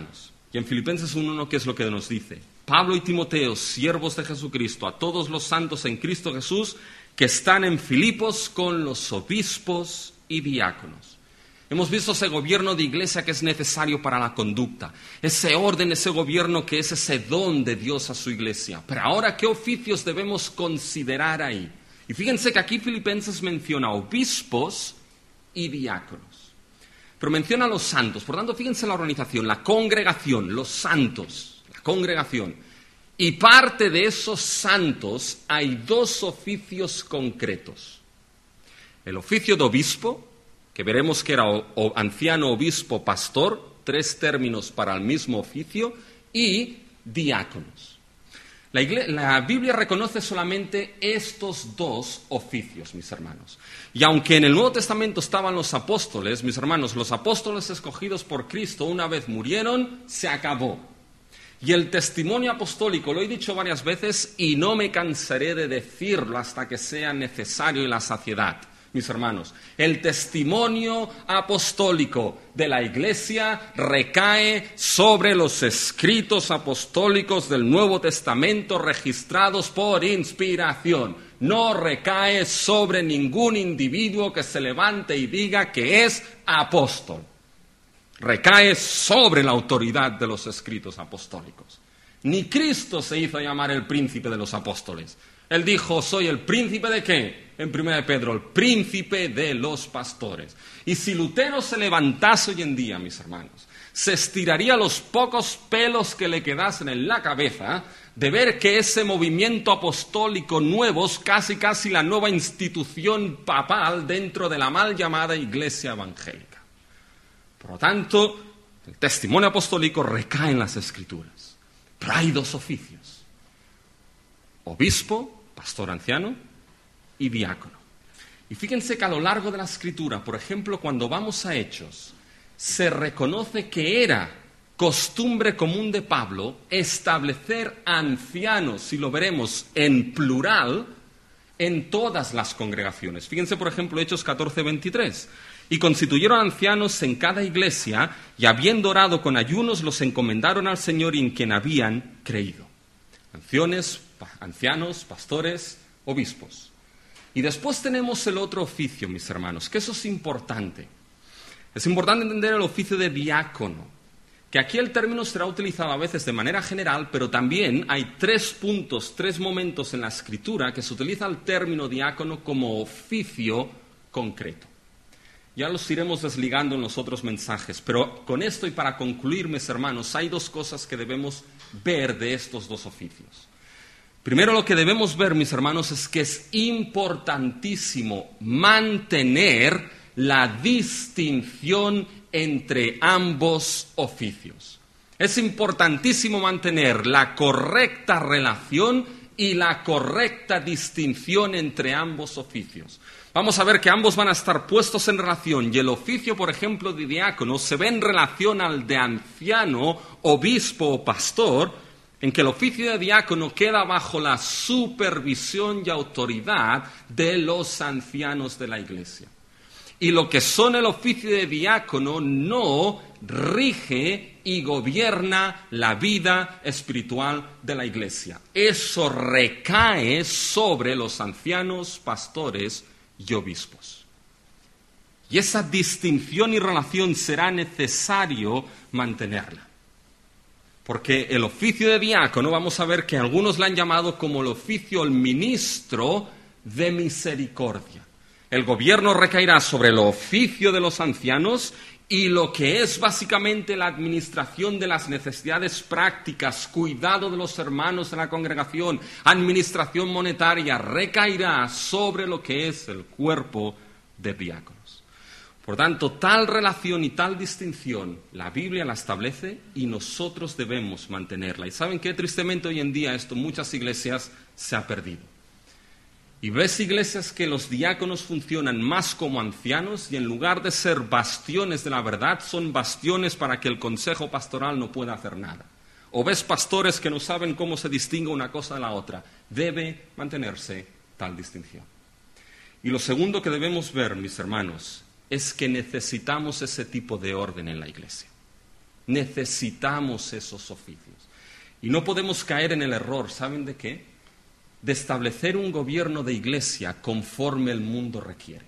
[SPEAKER 1] Y en Filipenses uno uno, ¿qué es lo que nos dice? Pablo y Timoteo, siervos de Jesucristo, a todos los santos en Cristo Jesús, que están en Filipos con los obispos y diáconos. Hemos visto ese gobierno de iglesia que es necesario para la conducta, ese orden, ese gobierno que es ese don de Dios a su iglesia. Pero ahora, ¿qué oficios debemos considerar ahí? Y fíjense que aquí Filipenses menciona obispos y diáconos. Pero menciona a los santos. Por tanto, fíjense la organización, la congregación, los santos, la congregación. Y parte de esos santos hay dos oficios concretos. El oficio de obispo, que veremos que era o, o anciano, obispo, pastor, tres términos para el mismo oficio, y diáconos. La, igle- la Biblia reconoce solamente estos dos oficios, mis hermanos. Y aunque en el Nuevo Testamento estaban los apóstoles, mis hermanos, los apóstoles escogidos por Cristo una vez murieron, se acabó. Y el testimonio apostólico, lo he dicho varias veces y no me cansaré de decirlo hasta que sea necesario en la saciedad. Mis hermanos, el testimonio apostólico de la Iglesia recae sobre los escritos apostólicos del Nuevo Testamento registrados por inspiración. No recae sobre ningún individuo que se levante y diga que es apóstol. Recae sobre la autoridad de los escritos apostólicos. Ni Cristo se hizo llamar el príncipe de los apóstoles. Él dijo, ¿soy el príncipe de qué? En primera de Pedro, el príncipe de los pastores. Y si Lutero se levantase hoy en día, mis hermanos, se estiraría los pocos pelos que le quedasen en la cabeza de ver que ese movimiento apostólico nuevo es casi casi la nueva institución papal dentro de la mal llamada Iglesia evangélica. Por lo tanto, el testimonio apostólico recae en las Escrituras. Pero hay dos oficios: obispo, pastor anciano, y diácono. Y fíjense que a lo largo de la Escritura, por ejemplo, cuando vamos a Hechos, se reconoce que era costumbre común de Pablo establecer ancianos, y lo veremos en plural, en todas las congregaciones. Fíjense, por ejemplo, Hechos catorce veintitrés. Y constituyeron ancianos en cada iglesia, y habiendo orado con ayunos, los encomendaron al Señor en quien habían creído. Ancianos, ancianos, pastores, obispos. Y después tenemos el otro oficio, mis hermanos, que eso es importante. Es importante entender el oficio de diácono, que aquí el término será utilizado a veces de manera general, pero también hay tres puntos, tres momentos en la Escritura que se utiliza el término diácono como oficio concreto. Ya los iremos desligando en los otros mensajes, pero con esto y para concluir, mis hermanos, hay dos cosas que debemos ver de estos dos oficios. Primero, lo que debemos ver, mis hermanos, es que es importantísimo mantener la distinción entre ambos oficios. Es importantísimo mantener la correcta relación y la correcta distinción entre ambos oficios. Vamos a ver que ambos van a estar puestos en relación, y el oficio, por ejemplo, de diácono se ve en relación al de anciano, obispo o pastor, en que el oficio de diácono queda bajo la supervisión y autoridad de los ancianos de la Iglesia. Y lo que son el oficio de diácono no rige y gobierna la vida espiritual de la Iglesia. Eso recae sobre los ancianos, pastores y obispos. Y esa distinción y relación será necesario mantenerla. Porque el oficio de diácono, vamos a ver que algunos la han llamado como el oficio, el ministro de misericordia. El gobierno recaerá sobre el oficio de los ancianos y lo que es básicamente la administración de las necesidades prácticas, cuidado de los hermanos de la congregación, administración monetaria, recaerá sobre lo que es el cuerpo de diáconos. Por tanto, tal relación y tal distinción la Biblia la establece y nosotros debemos mantenerla. Y ¿saben qué? Tristemente hoy en día esto en muchas iglesias se ha perdido. Y ves iglesias que los diáconos funcionan más como ancianos y en lugar de ser bastiones de la verdad, son bastiones para que el consejo pastoral no pueda hacer nada. O ves pastores que no saben cómo se distingue una cosa de la otra. Debe mantenerse tal distinción. Y lo segundo que debemos ver, mis hermanos, es que necesitamos ese tipo de orden en la iglesia. Necesitamos esos oficios. Y no podemos caer en el error, ¿saben de qué? De establecer un gobierno de iglesia conforme el mundo requiere.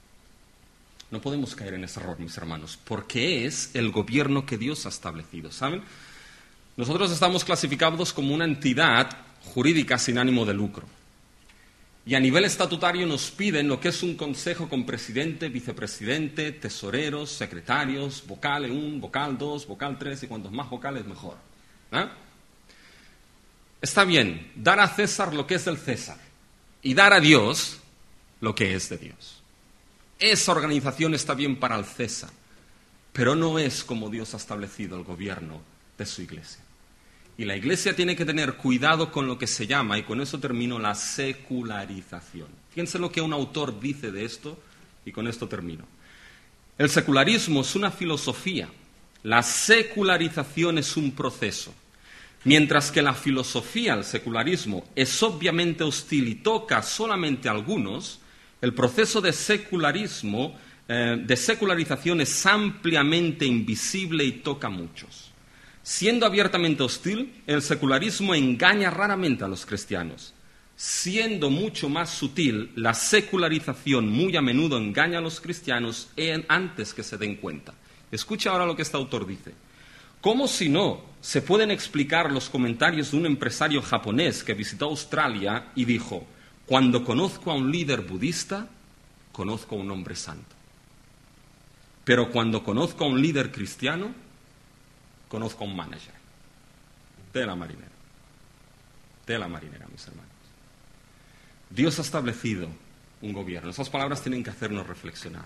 [SPEAKER 1] No podemos caer en ese error, mis hermanos, porque es el gobierno que Dios ha establecido, ¿saben? Nosotros estamos clasificados como una entidad jurídica sin ánimo de lucro. Y a nivel estatutario nos piden lo que es un consejo con presidente, vicepresidente, tesoreros, secretarios, vocal uno, vocal dos, vocal tres y cuantos más vocales mejor. ¿Eh? Está bien, dar a César lo que es del César y dar a Dios lo que es de Dios. Esa organización está bien para el César, pero no es como Dios ha establecido el gobierno de su iglesia. Y la iglesia tiene que tener cuidado con lo que se llama, y con eso termino, la secularización. Fíjense lo que un autor dice de esto, y con esto termino. El secularismo es una filosofía, la secularización es un proceso. Mientras que la filosofía, el secularismo, es obviamente hostil y toca solamente a algunos, el proceso de secularismo, eh, de secularización es ampliamente invisible y toca a muchos. Siendo abiertamente hostil, el secularismo engaña raramente a los cristianos. Siendo mucho más sutil, la secularización muy a menudo engaña a los cristianos en, antes que se den cuenta. Escucha ahora lo que este autor dice. ¿Cómo si no se pueden explicar los comentarios de un empresario japonés que visitó Australia y dijo: cuando conozco a un líder budista, conozco a un hombre santo. Pero cuando conozco a un líder cristiano, conozco a un manager. Tela marinera. Tela marinera, mis hermanos. Dios ha establecido un gobierno. Esas palabras tienen que hacernos reflexionar.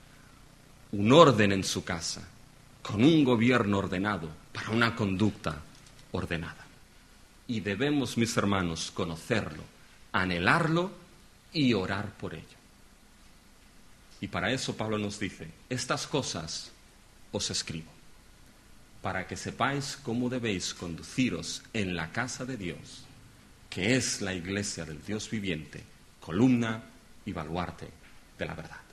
[SPEAKER 1] Un orden en su casa, con un gobierno ordenado, para una conducta ordenada. Y debemos, mis hermanos, conocerlo, anhelarlo y orar por ello. Y para eso Pablo nos dice: estas cosas os escribo, para que sepáis cómo debéis conduciros en la casa de Dios, que es la iglesia del Dios viviente, columna y baluarte de la verdad.